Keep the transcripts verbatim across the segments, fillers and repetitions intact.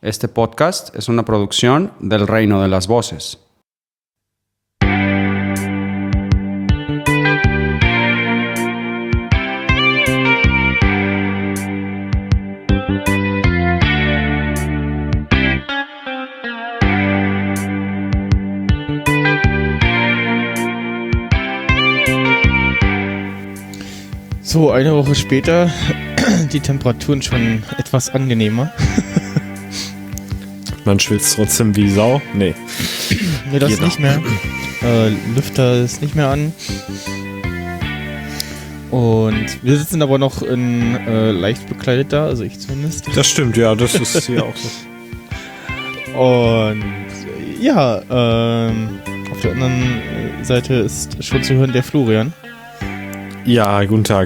Este podcast es una producción del Reino de las Voces. So, eine Woche später, die Temperaturen schon etwas angenehmer. Man schwitzt trotzdem wie Sau? Nee. Nee, das nicht mehr. Äh, Lüfter ist nicht mehr an. Und wir sitzen aber noch in äh, leicht bekleidet da, also ich zumindest. Das stimmt, ja, das ist hier auch so. Und ja, ähm, auf der anderen Seite ist schon zu hören der Florian. Ja, guten Tag.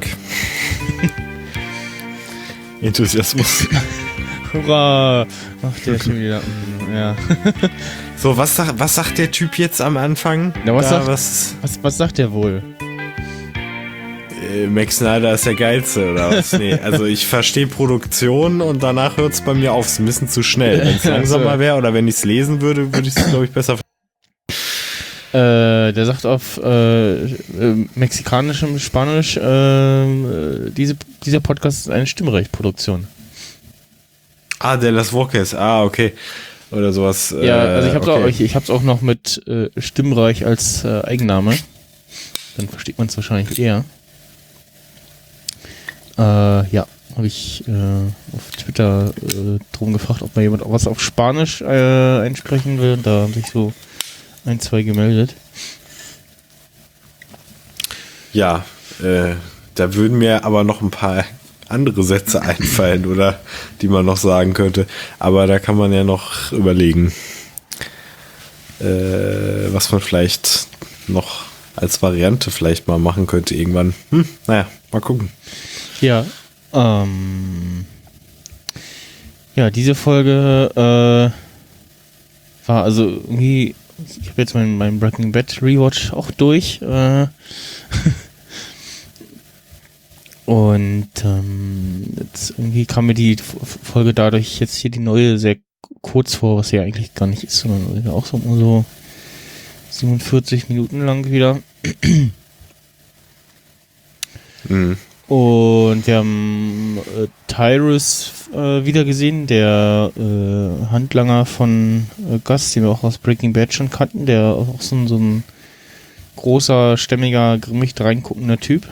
Enthusiasmus. Hurra! Ach, der ist schon wieder. Ja. So, was, sag, was sagt der Typ jetzt am Anfang? Na, was, da, sagt, was, was, was sagt der wohl? äh, Max Snyder ist der Geilste, oder was? Nee, also ich verstehe Produktion und danach hört es bei mir auf. Es ist ein bisschen zu schnell. Wenn es langsamer wäre oder wenn ich es lesen würde, würde ich es, glaube ich, besser verstehen. Äh, der sagt auf äh, äh, mexikanischem Spanisch, äh, diese, dieser Podcast ist eine Stimmrechtproduktion. Ah, de las Voces, ah, okay. Oder sowas. Ja, also ich hab's, okay. auch, ich, ich hab's auch noch mit äh, Stimmreich als äh, Eigenname. Dann versteht man es wahrscheinlich eher. Äh, ja, habe ich äh, auf Twitter äh, drum gefragt, ob mal jemand auch was auf Spanisch äh, einsprechen will. Da haben sich so ein, zwei gemeldet. Ja, äh, da würden mir aber noch ein paar andere Sätze einfallen, oder die man noch sagen könnte. Aber da kann man ja noch überlegen, äh, was man vielleicht noch als Variante vielleicht mal machen könnte irgendwann. Hm, naja, mal gucken. Ja, ähm, ja, diese Folge äh, war also irgendwie, ich habe jetzt meinen mein Breaking Bad Rewatch auch durch. Äh, und ähm, jetzt irgendwie kam mir die Folge dadurch jetzt hier die neue sehr kurz vor, was ja eigentlich gar nicht ist, sondern auch so, so siebenundvierzig Minuten lang wieder. Mhm. Und wir haben äh, Tyrus äh, wieder gesehen, der äh, Handlanger von äh, Gus, den wir auch aus Breaking Bad schon kannten, der auch so, ein- so ein großer, stämmiger, grimmig reinguckender Typ,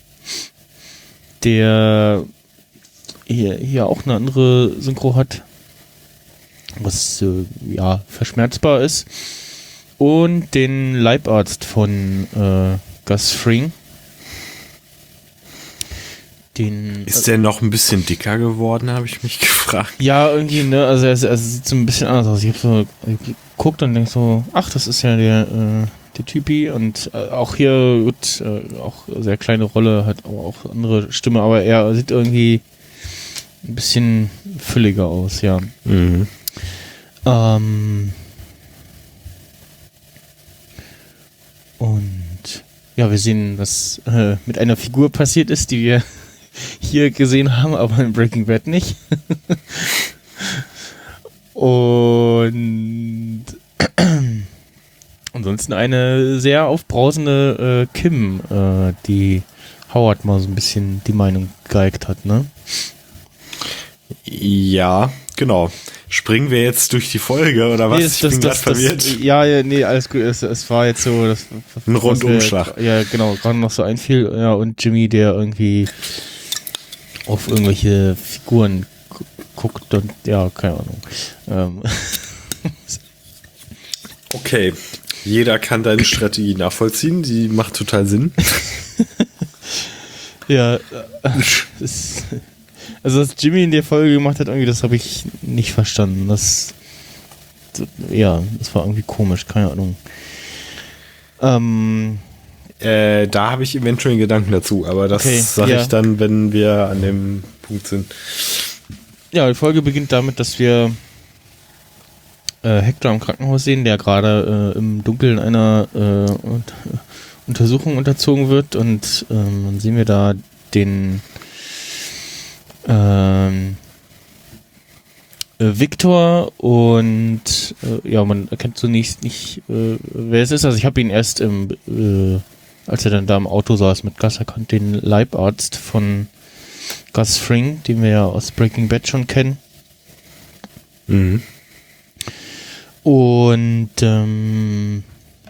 der hier, hier auch eine andere Synchro hat, was äh, ja verschmerzbar ist, und den Leibarzt von äh, Gus Fring. Den, Ist der noch ein bisschen dicker geworden, habe ich mich gefragt. ja, irgendwie, ne, also er, er sieht so ein bisschen anders aus. Ich hab so geguckt und denk so, ach, das ist ja der, äh, der Typi, und äh, auch hier, gut, äh, auch sehr kleine Rolle, hat aber auch andere Stimme, aber er sieht irgendwie ein bisschen fülliger aus, ja. Mhm. Ähm, und ja, wir sehen, was äh, mit einer Figur passiert ist, die wir hier gesehen haben, aber in Breaking Bad nicht. Und ansonsten eine sehr aufbrausende äh, Kim, äh, die Howard mal so ein bisschen die Meinung gegeigt hat, ne? Ja, genau. Springen wir jetzt durch die Folge, oder was? Nee, das, ich das, bin das, gerade das, verwirrt. ja, ja, nee, alles gut. Es, es war jetzt so, das, Ein was Rundumschlag. mir- Ja, genau, gerade noch so einfiel. Ja, und Jimmy, der irgendwie auf irgendwelche Figuren gu- guckt und ja, keine Ahnung. Ähm, Okay, jeder kann deine Strategie nachvollziehen, die macht total Sinn. ja, äh, das, also was Jimmy in der Folge gemacht hat, irgendwie, das habe ich nicht verstanden. Das, ja, das war irgendwie komisch, keine Ahnung. Ähm, Äh, da habe ich eventuell einen Gedanken dazu, aber das Okay, sage ja. ich dann, wenn wir an dem Punkt sind. Ja, die Folge beginnt damit, dass wir äh, Hector im Krankenhaus sehen, der gerade äh, im Dunkeln einer äh, und, äh, Untersuchung unterzogen wird, und ähm, dann sehen wir da den ähm, äh, Victor und äh, ja, man erkennt zunächst nicht, äh, wer es ist. Also ich habe ihn erst im, äh, als er dann da im Auto saß mit Gus, erkannt, den Leibarzt von Gus Fring, den wir ja aus Breaking Bad schon kennen. Mhm. Und ähm,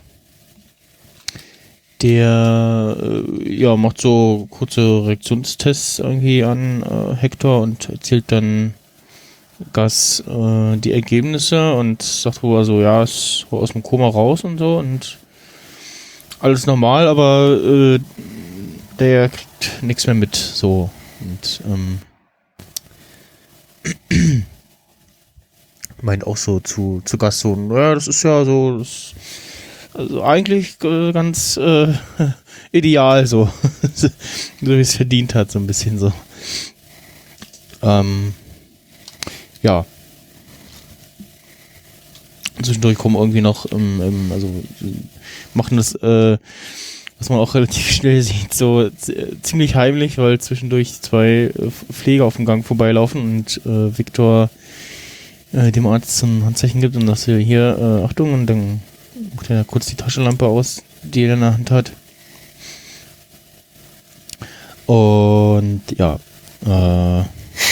der äh, ja, macht so kurze Reaktionstests irgendwie an äh, Hector und erzählt dann Gus äh, die Ergebnisse und sagt wohl so, ja, ist aus dem Koma raus und so und alles normal, aber äh, der kriegt nichts mehr mit, so. Und ähm, meint auch so zu, zu Gus so, ja, das ist ja so, das, also eigentlich äh, ganz äh, ideal, so. So wie es verdient hat, so ein bisschen so. Ähm, ja. Zwischendurch kommen irgendwie noch, ähm, ähm, also machen das, äh, was man auch relativ schnell sieht, so z- ziemlich heimlich, weil zwischendurch zwei äh, Pfleger auf dem Gang vorbeilaufen und äh, Victor äh, dem Arzt so ein Handzeichen gibt und sagt so, hier, äh, Achtung, und dann macht er kurz die Taschenlampe aus, die er in der Hand hat. Und ja, äh,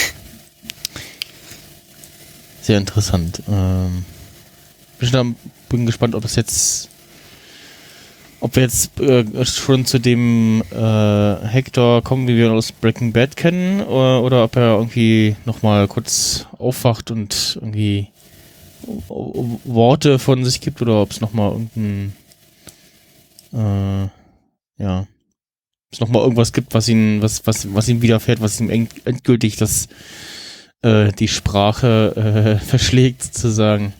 sehr interessant. Ähm, bin, bin gespannt, ob es jetzt ob wir jetzt äh, schon zu dem äh, Hector kommen, wie wir ihn aus Breaking Bad kennen, oder, oder ob er irgendwie nochmal kurz aufwacht und irgendwie Worte von sich gibt, oder ob es nochmal irgendein äh, ja, ob es nochmal irgendwas gibt, was ihn, was, was, was ihm widerfährt, was ihm end, endgültig das äh, die Sprache äh, verschlägt, sozusagen.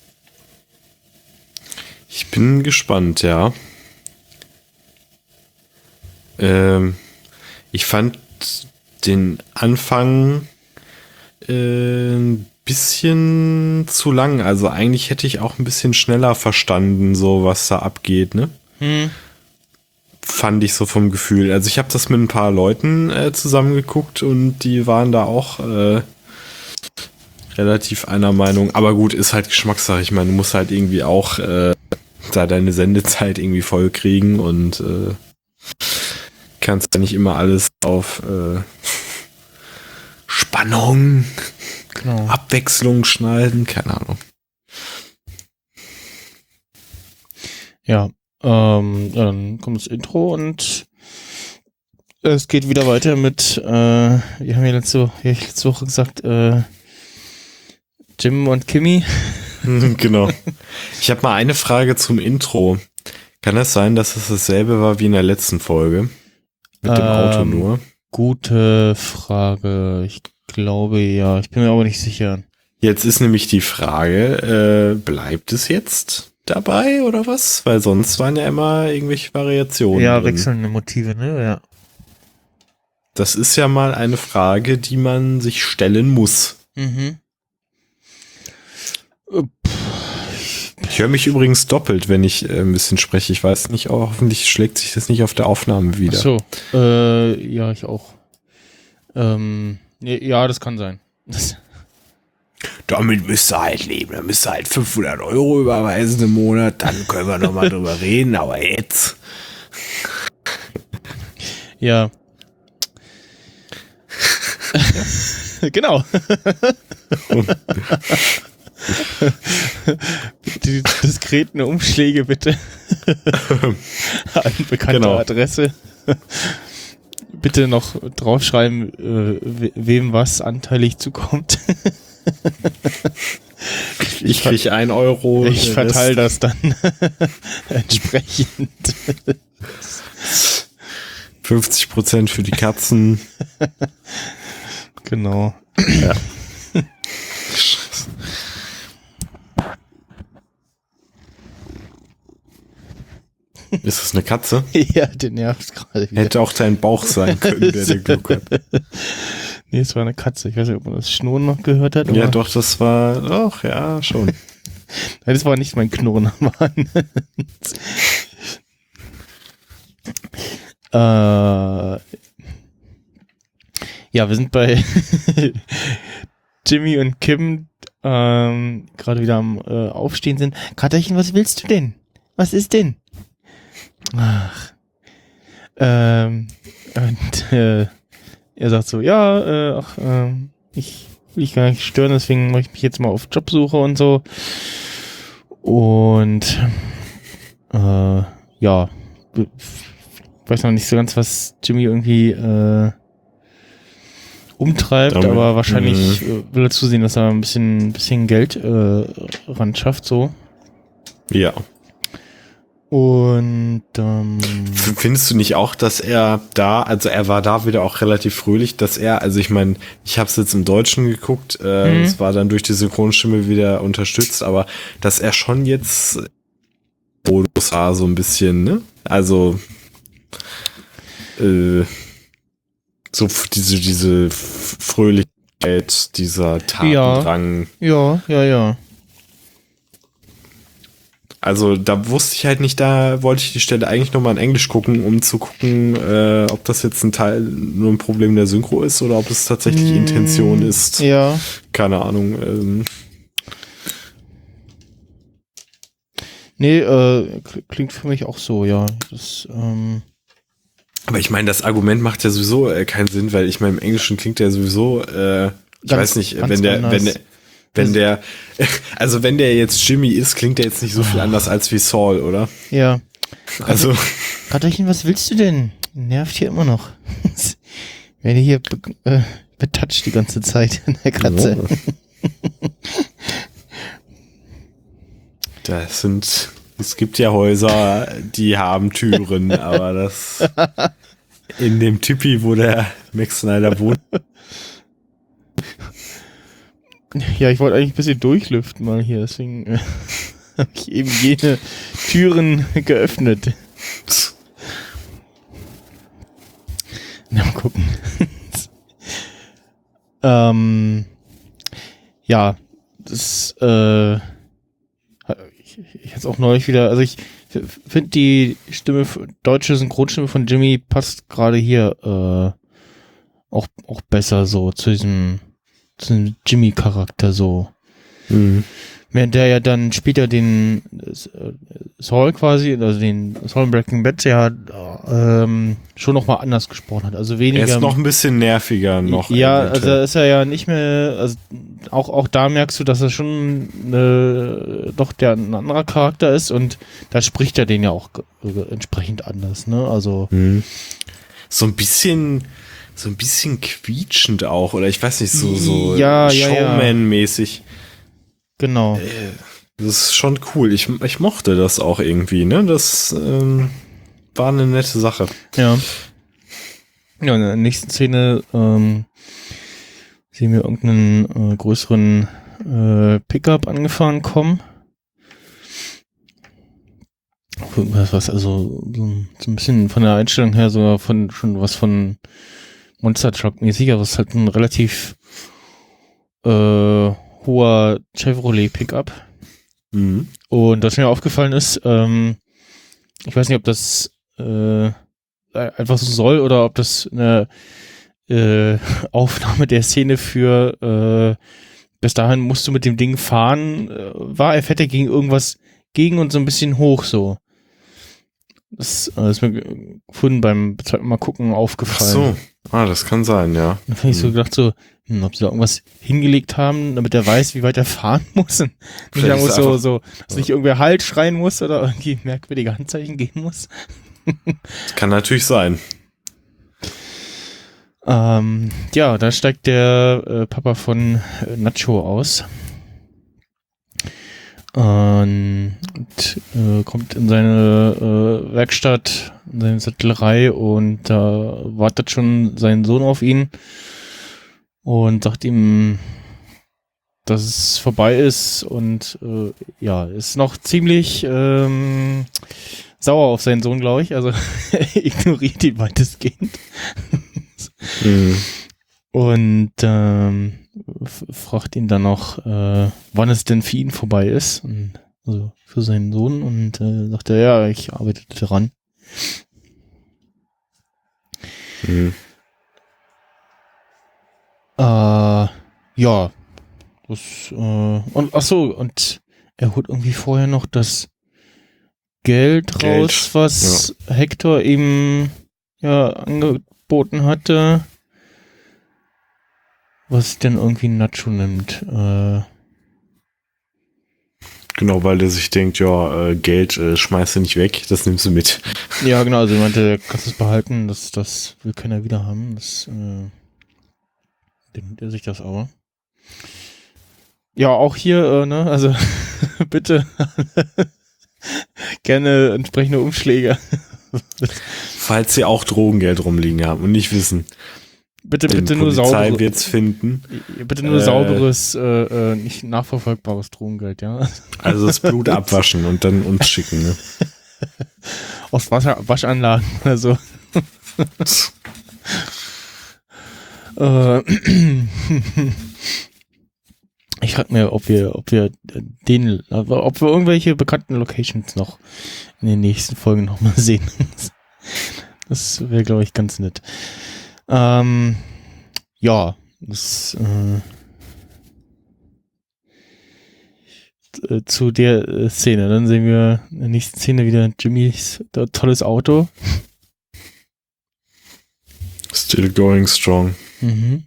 Ich bin gespannt, ja. Ähm, ich fand den Anfang äh, ein bisschen zu lang. Also eigentlich hätte ich auch ein bisschen schneller verstanden, so was da abgeht, ne? Hm. Fand ich so vom Gefühl. Also ich habe das mit ein paar Leuten äh, zusammengeguckt und die waren da auch äh, relativ einer Meinung. Aber gut, ist halt Geschmackssache. Ich meine, du musst halt irgendwie auch äh, da deine Sendezeit irgendwie voll kriegen und äh, kannst ja nicht immer alles auf äh, Spannung, Genau. Abwechslung schneiden, keine Ahnung. Ja, ähm, ja, dann kommt das Intro und es geht wieder weiter mit, äh, wir haben ja letzte, wie hab ich letzte Woche gesagt, äh, Jim und Kimmy. Genau. Ich habe mal eine Frage zum Intro. Kann es sein, dass es dasselbe war wie in der letzten Folge? Mit dem Ähm, Auto nur? Gute Frage. Ich glaube ja. Ich bin mir aber nicht sicher. Jetzt ist nämlich die Frage, äh, bleibt es jetzt dabei oder was? Weil sonst waren ja immer irgendwelche Variationen. Ja, drin. wechselnde Motive, ne? Ja. Das ist ja mal eine Frage, die man sich stellen muss. Mhm. Ich höre mich übrigens doppelt, wenn ich äh, ein bisschen spreche. Ich weiß nicht, oh, hoffentlich schlägt sich das nicht auf der Aufnahme wieder. Ach so. Äh, ja, ich auch. Ähm, ja, das kann sein. Das Damit müsst ihr halt leben. Da müsst ihr halt fünfhundert Euro überweisen im Monat. Dann können wir nochmal drüber reden. Aber jetzt. Ja. Genau. Die diskreten Umschläge bitte. An bekannter Genau. Adresse. Bitte noch draufschreiben, äh, we- wem was anteilig zukommt. Ich kriege ein Euro. Ich der verteile Rest das dann entsprechend. fünfzig Prozent für die Katzen. Genau. Ja. Ist das eine Katze? Ja, den nervt gerade wieder. Hätte auch dein Bauch sein können, der der Glück hat. Nee, es war eine Katze. Ich weiß nicht, ob man das Schnurren noch gehört hat. Ja, aber- doch, das war, doch, ja, schon. Nein, das war nicht mein Knurren. Mann. äh, ja, wir sind bei Jimmy und Kim ähm, gerade wieder am äh, Aufstehen sind. Katerchen, was willst du denn? Was ist denn? Ach. Ähm, und äh, er sagt so, ja, äh, ach, äh, ich will dich gar nicht stören, deswegen mache ich mich jetzt mal auf Jobsuche und so. Und äh, ja, ich weiß noch nicht so ganz, was Jimmy irgendwie äh, umtreibt, Damit, aber wahrscheinlich äh, will er zusehen, dass er ein bisschen, bisschen Geld äh, ran schafft, so. Ja. Und ähm, Findest du nicht auch, dass er da, also er war da wieder auch relativ fröhlich, dass er, also ich meine, ich habe es jetzt im Deutschen geguckt, äh, Mhm. es war dann durch die Synchronstimme wieder unterstützt, aber dass er schon jetzt Modus war so ein bisschen, ne? Also äh, so f- diese diese F- Fröhlichkeit, dieser Tatendrang. ja, ja, ja. Also da wusste ich halt nicht, da wollte ich die Stelle eigentlich nochmal in Englisch gucken, um zu gucken, äh, ob das jetzt ein Teil nur ein Problem der Synchro ist oder ob es tatsächlich Mm, Intention ist. Ja. Keine Ahnung. Ähm, Nee, äh, kl- klingt für mich auch so, ja. Das, ähm, aber ich meine, das Argument macht ja sowieso äh, keinen Sinn, weil ich meine, im Englischen klingt der sowieso, äh, ich Ganz- weiß nicht, ganz wenn der, anders. wenn der, wenn der, also wenn der jetzt Jimmy ist, klingt der jetzt nicht so viel anders als wie Saul, oder? ja. Also, Katerchen, was willst du denn? Nervt hier immer noch. Werde hier be äh, betatscht die ganze Zeit in der Katze. das sind, es gibt ja Häuser, die haben Türen, aber das in dem Tipi, wo der Max Snyder wohnt. Ja, ich wollte eigentlich ein bisschen durchlüften mal hier, deswegen äh, habe ich eben jene Türen geöffnet. Na, mal gucken. ähm, ja, das, äh, ich, ich jetzt auch neulich wieder, also ich finde die Stimme, deutsche Synchronstimme von Jimmy passt gerade hier äh, auch, auch besser so zu diesem, zu diesem Jimmy-Charakter so. Mhm. Während der ja dann später den äh, Saul quasi, also den Saul in Breaking Bad ja ähm, schon nochmal anders gesprochen hat. Also weniger. Er ist noch ein bisschen nerviger noch. Ja, eventuell. also da ist er ja nicht mehr, also auch, auch da merkst du, dass er schon äh, doch der ein anderer Charakter ist und da spricht er den ja auch ge- entsprechend anders, ne? Also Mhm. So ein bisschen, so ein bisschen quietschend auch, oder ich weiß nicht, so, so Ja, ja, ja. Showman-mäßig. genau. Das ist schon cool. Ich, ich mochte das auch irgendwie, ne? Das ähm, war eine nette Sache. Ja. Ja, in der nächsten Szene ähm, sehen wir irgendeinen äh, größeren äh, Pickup angefahren kommen. Auch irgendwas, was also so, so ein bisschen von der Einstellung her sogar von schon was von Monster Truck mäßig, aber es ist halt ein relativ äh, hoher Chevrolet Pickup. Mhm. Und was mir aufgefallen ist, ähm, ich weiß nicht, ob das äh, einfach so soll oder ob das eine äh, Aufnahme der Szene für äh, bis dahin musst du mit dem Ding fahren, äh, war. Er fährt ja gegen irgendwas gegen und so ein bisschen hoch so. Das äh, ist mir gefunden beim zweiten Mal gucken Ach aufgefallen. so. Ah, das kann sein, ja. Dann habe ich so gedacht so, hm, ob sie da irgendwas hingelegt haben, damit er weiß, wie weit er fahren muss. Und nicht Vielleicht sagen muss, ist so, einfach- so, dass nicht irgendwer Halt schreien muss oder irgendwie merkwürdige Handzeichen geben muss. Das kann natürlich sein. Ähm, ja, da steigt der äh, Papa von äh, Nacho aus ähm, und äh, kommt in seine äh, Werkstatt, in seine Sattlerei und da wartet schon sein Sohn auf ihn und sagt ihm, dass es vorbei ist und äh, ja, ist noch ziemlich ähm, sauer auf seinen Sohn, glaube ich, also ignoriert ihn weitestgehend. Mhm. Und ähm, f- fragt ihn dann noch, äh, wann es denn für ihn vorbei ist. Und, also für seinen Sohn. Und äh, sagt er, ja, ich arbeite daran. Mhm. Äh, ja. Das, äh, und ach so, und er holt irgendwie vorher noch das Geld, Geld, raus, was Hector ihm ja angeboten hatte, was dann irgendwie Nacho nimmt. Äh, Genau, weil der sich denkt, ja, äh, Geld äh, schmeißt du nicht weg, das nimmst du mit. ja, genau, also er meinte, kannst du es behalten, das, das will keiner wieder haben. Das, äh, denkt er sich das aber. Ja, auch hier, äh, ne, also bitte gerne entsprechende Umschläge. Falls sie auch Drogengeld rumliegen haben und nicht wissen. Bitte, Die bitte nur Polizei sauberes, wird's finden. bitte nur Äh, sauberes, äh, äh, nicht nachverfolgbares Drogengeld, ja. Also das Blut abwaschen und dann uns schicken. Ne? Aus Wasser, Waschanlagen oder so. äh, ich frage mir, ob wir, ob wir den, ob wir irgendwelche bekannten Locations noch in den nächsten Folgen nochmal sehen. Das wäre, glaube ich, ganz nett. Ähm, ja, das äh, zu der äh, Szene. Dann sehen wir in der nächsten Szene wieder Jimmys äh, tolles Auto. Still going strong. Mhm.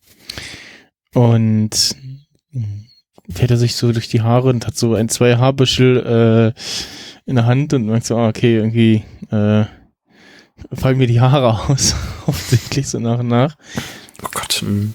Und fährt er sich so durch die Haare und hat so ein, zwei Haarbüschel äh, in der Hand und merkt so, ah, okay, irgendwie äh, fallen mir die Haare aus. Offensichtlich so nach und nach. Oh Gott. Mh.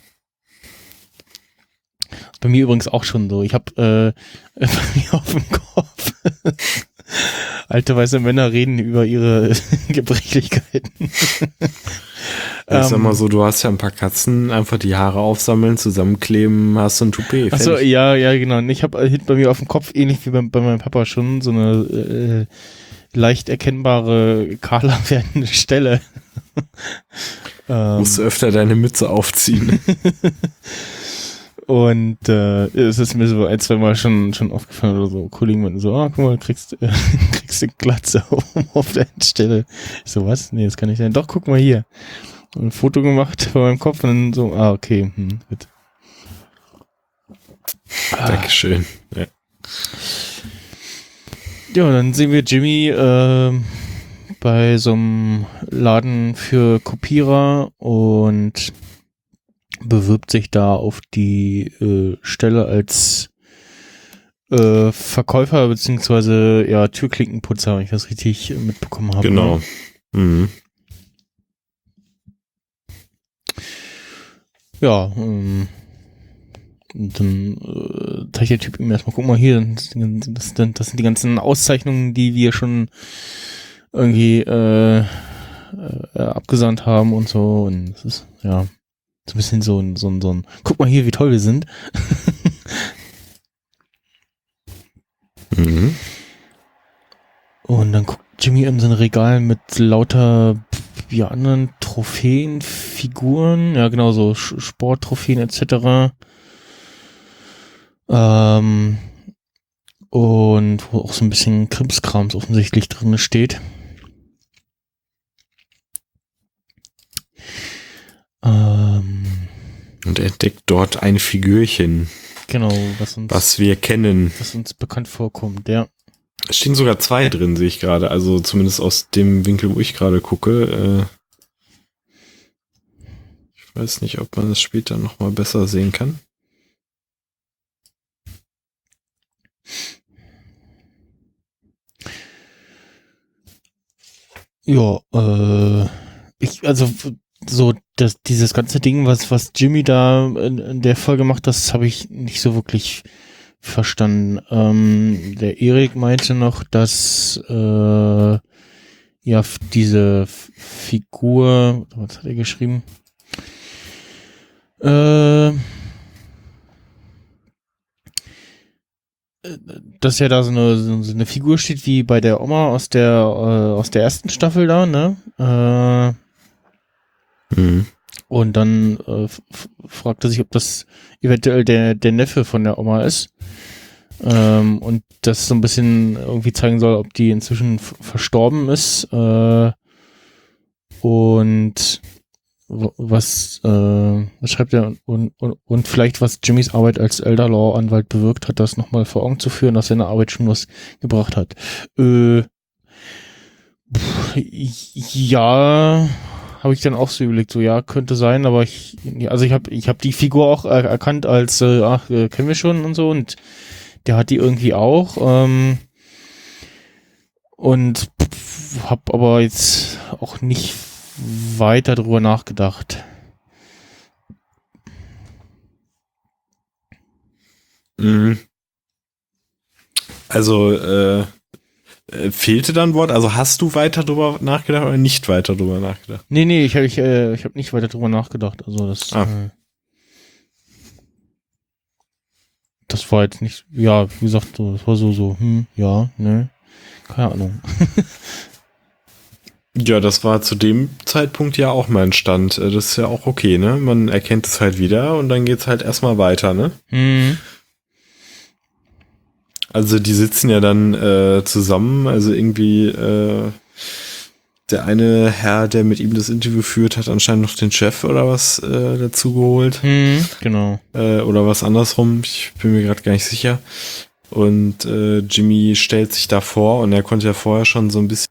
Bei mir übrigens auch schon so. Ich habe äh, bei mir auf dem Kopf alte weiße Männer reden über ihre Gebrechlichkeiten. Ich sag mal so, du hast ja ein paar Katzen, einfach die Haare aufsammeln, zusammenkleben, hast du ein Toupet. Achso, fertig. ja, ja, genau. Und ich habe hinten bei mir auf dem Kopf, ähnlich wie bei, bei meinem Papa schon, so eine äh, leicht erkennbare, kahler werdende Stelle. ähm, Musst du öfter deine Mütze aufziehen. Und äh, es ist mir so ein, zwei Mal schon, schon aufgefallen oder so. Kollegen meinten so, ah, guck mal, kriegst, äh, kriegst du Glatze auf der Stelle. Ich so, was? Nee, das kann nicht sein. Doch, guck mal hier. Ein Foto gemacht von meinem Kopf und dann so, ah, okay, hm, gut. Ah. Dankeschön. Ja. Ja, dann sehen wir Jimmy äh, bei so einem Laden für Kopierer und bewirbt sich da auf die äh, Stelle als äh, Verkäufer beziehungsweise ja Türklinkenputzer, wenn ich das richtig mitbekommen habe. Genau. Mhm. Ja, ähm, und dann äh, zeigt der Typ ihm erstmal, guck mal hier, das, das, das sind die ganzen Auszeichnungen, die wir schon irgendwie äh, äh, abgesandt haben und so. Und das ist, ja, so ein bisschen so ein, so ein, so ein, guck mal hier, wie toll wir sind. Mhm. Und dann guckt Jimmy in sein Regal mit lauter ja, anderen Trophäen, Figuren, ja genau, so Sch- Sporttrophäen et cetera. Ähm, und wo auch so ein bisschen Krimskrams offensichtlich drin steht. Ähm, Und er entdeckt dort ein Figürchen, genau, was uns, was wir kennen. was uns bekannt vorkommt, ja. Es stehen sogar zwei drin, sehe ich gerade. Also zumindest aus dem Winkel, wo ich gerade gucke. Äh ich weiß nicht, ob man es später nochmal besser sehen kann. Ja, äh, ich, also so das, dieses ganze Ding, was was Jimmy da in, in der Folge macht, das habe ich nicht so wirklich verstanden. Ähm, der Erik meinte noch, dass äh, ja f- diese F- Figur, was hat er geschrieben? Äh, dass ja da so eine, so eine Figur steht wie bei der Oma aus der äh, aus der ersten Staffel da, ne? Äh, Mhm. Und dann äh, f- fragt er sich, ob das eventuell der, der Neffe von der Oma ist. Ähm, und das so ein bisschen irgendwie zeigen soll, ob die inzwischen f- verstorben ist. Äh, und was, äh, was schreibt er und, und, und vielleicht was Jimmys Arbeit als Elder Law Anwalt bewirkt hat, das nochmal vor Augen zu führen, dass seine Arbeit schon was gebracht hat. Äh, ja, habe ich dann auch so überlegt, so ja, könnte sein, aber ich, also ich habe ich habe die Figur auch er, erkannt als, äh, ach, äh, kennen wir schon und so, und der hat die irgendwie auch, ähm, und habe aber jetzt auch nicht weiter drüber nachgedacht. Mhm. Also, äh, äh, fehlte dann ein Wort? Also hast du weiter drüber nachgedacht oder nicht weiter drüber nachgedacht? Nee, nee, ich habe ich, äh, ich hab nicht weiter drüber nachgedacht. Also das, Ah. äh, das war jetzt nicht, ja, wie gesagt, so, das war so, so, hm, ja, ne, keine Ahnung. Ja, das war zu dem Zeitpunkt ja auch mein Stand. Äh, Das ist ja auch okay, ne? Man erkennt es halt wieder und dann geht's halt erstmal weiter, ne? Hm. Also die sitzen ja dann äh, zusammen, also irgendwie äh, der eine Herr, der mit ihm das Interview führt, hat anscheinend noch den Chef oder was äh, dazu geholt. Hm, genau. Äh, oder was andersrum, ich bin mir gerade gar nicht sicher. Und äh, Jimmy stellt sich da vor und er konnte ja vorher schon so ein bisschen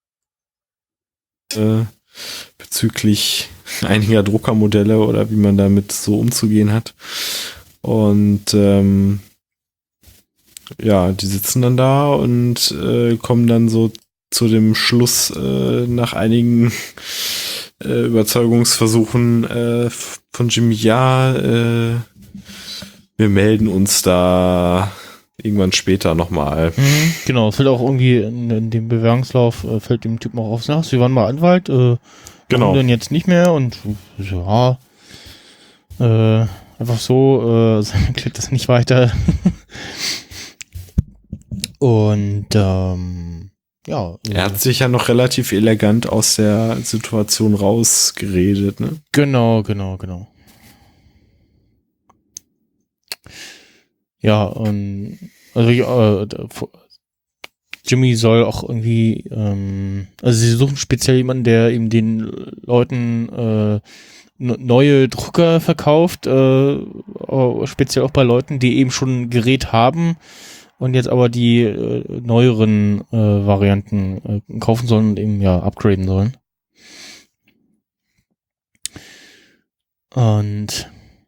äh, bezüglich einiger Druckermodelle oder wie man damit so umzugehen hat. Und ähm, ja, die sitzen dann da und äh, kommen dann so zu dem Schluss äh, nach einigen äh, Überzeugungsversuchen äh, von Jimmy, ja, äh, wir melden uns da irgendwann später nochmal. Hm, genau, es fällt auch irgendwie in, in dem Bewerbungslauf, äh, fällt dem Typen auch auf, na, Sie waren mal Anwalt, äh, Genau. warum denn jetzt nicht mehr? Und ja, äh, einfach so, äh, klickt das nicht weiter. Und ähm, ja. Er hat sich ja noch relativ elegant aus der Situation rausgeredet, ne? Genau, genau, genau. Ja, und also ich, äh, da- Jimmy soll auch irgendwie, ähm, also sie suchen speziell jemanden, der eben den Leuten äh, n- neue Drucker verkauft, äh, äh, speziell auch bei Leuten, die eben schon ein Gerät haben und jetzt aber die äh, neueren äh, Varianten äh, kaufen sollen und eben ja upgraden sollen. Und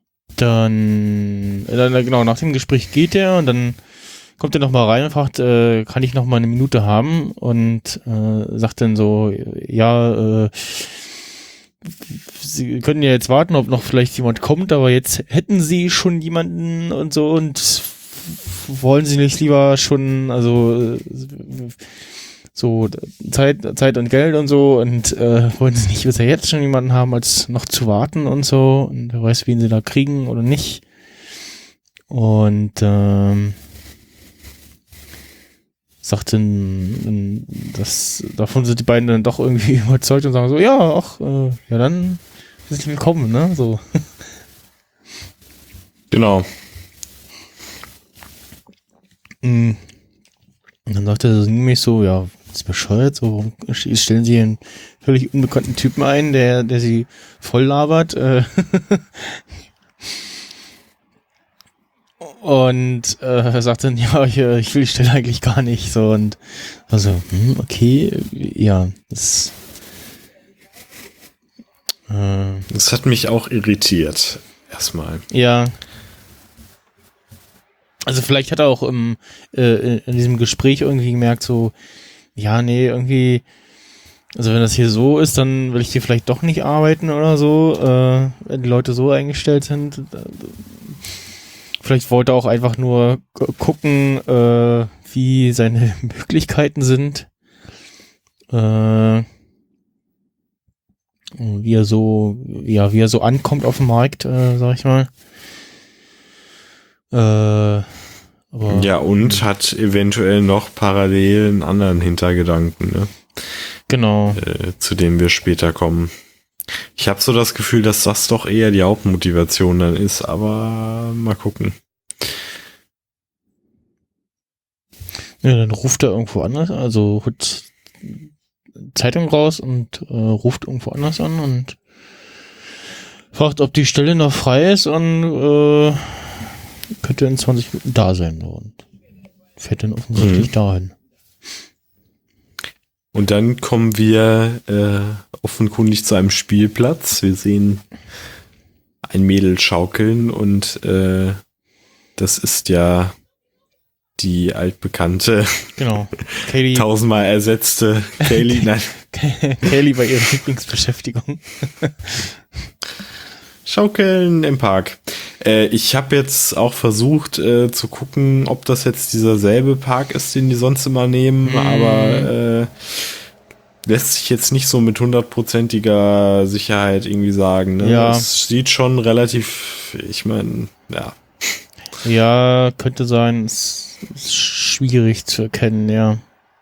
dann, dann genau, nach dem Gespräch geht er und dann kommt er nochmal rein und fragt, äh, kann ich noch mal eine Minute haben? Und äh, sagt dann so, ja, äh, Sie können ja jetzt warten, ob noch vielleicht jemand kommt, aber jetzt hätten Sie schon jemanden und so und wollen Sie nicht lieber schon, also so Zeit, Zeit und Geld und so und äh, wollen Sie nicht besser jetzt schon jemanden haben, als noch zu warten und so und wer weiß, wen Sie da kriegen oder nicht. Und ähm, sagten, dass davon sind die beiden dann doch irgendwie überzeugt und sagen so, ja, ach, äh, ja dann herzlich willkommen, ne? So. Genau. Und dann sagt er so nämlich so, ja, das ist bescheuert, so, warum stellen sie einen völlig unbekannten Typen ein, der, der sie voll labert, äh, und äh, sagt dann, ja, ich, ich will die Stelle eigentlich gar nicht, so, und also, hm, okay, ja, das äh, Das hat mich auch irritiert, erstmal. ja. Also vielleicht hat er auch im, äh, in diesem Gespräch irgendwie gemerkt, so, ja, nee, irgendwie, also wenn das hier so ist, dann will ich hier vielleicht doch nicht arbeiten oder so, äh, wenn die Leute so eingestellt sind. Vielleicht wollte er auch einfach nur gu- gucken, äh, wie seine Möglichkeiten sind. Äh, wie er so, ja, wie er so ankommt auf dem Markt, äh, sag ich mal. Äh, aber Ja, und hat eventuell noch parallel einen anderen Hintergedanken, ne? genau. Äh, zu dem wir später kommen. Ich habe so das Gefühl, dass das doch eher die Hauptmotivation dann ist, aber mal gucken. Ja, dann ruft er irgendwo anders, also holt Zeitung raus und äh, ruft irgendwo anders an und Fragt, ob die Stelle noch frei ist und äh, könnte in zwanzig Minuten da sein. Und fährt dann offensichtlich mhm. dahin. Und dann kommen wir äh, offenkundig zu einem Spielplatz. Wir sehen ein Mädel schaukeln und äh, das ist ja die altbekannte, genau. Kaylee. tausendmal ersetzte Kaylee. Nein. Kaylee bei ihrer Lieblingsbeschäftigung. Schaukeln im Park. Äh, ich habe jetzt auch versucht äh, zu gucken, ob das jetzt dieser selbe Park ist, den die sonst immer nehmen, mm. aber äh, lässt sich jetzt nicht so mit hundertprozentiger Sicherheit irgendwie sagen. Ne? Ja. Es sieht schon relativ, ich meine, ja. Ja, könnte sein. Es ist schwierig zu erkennen, ja.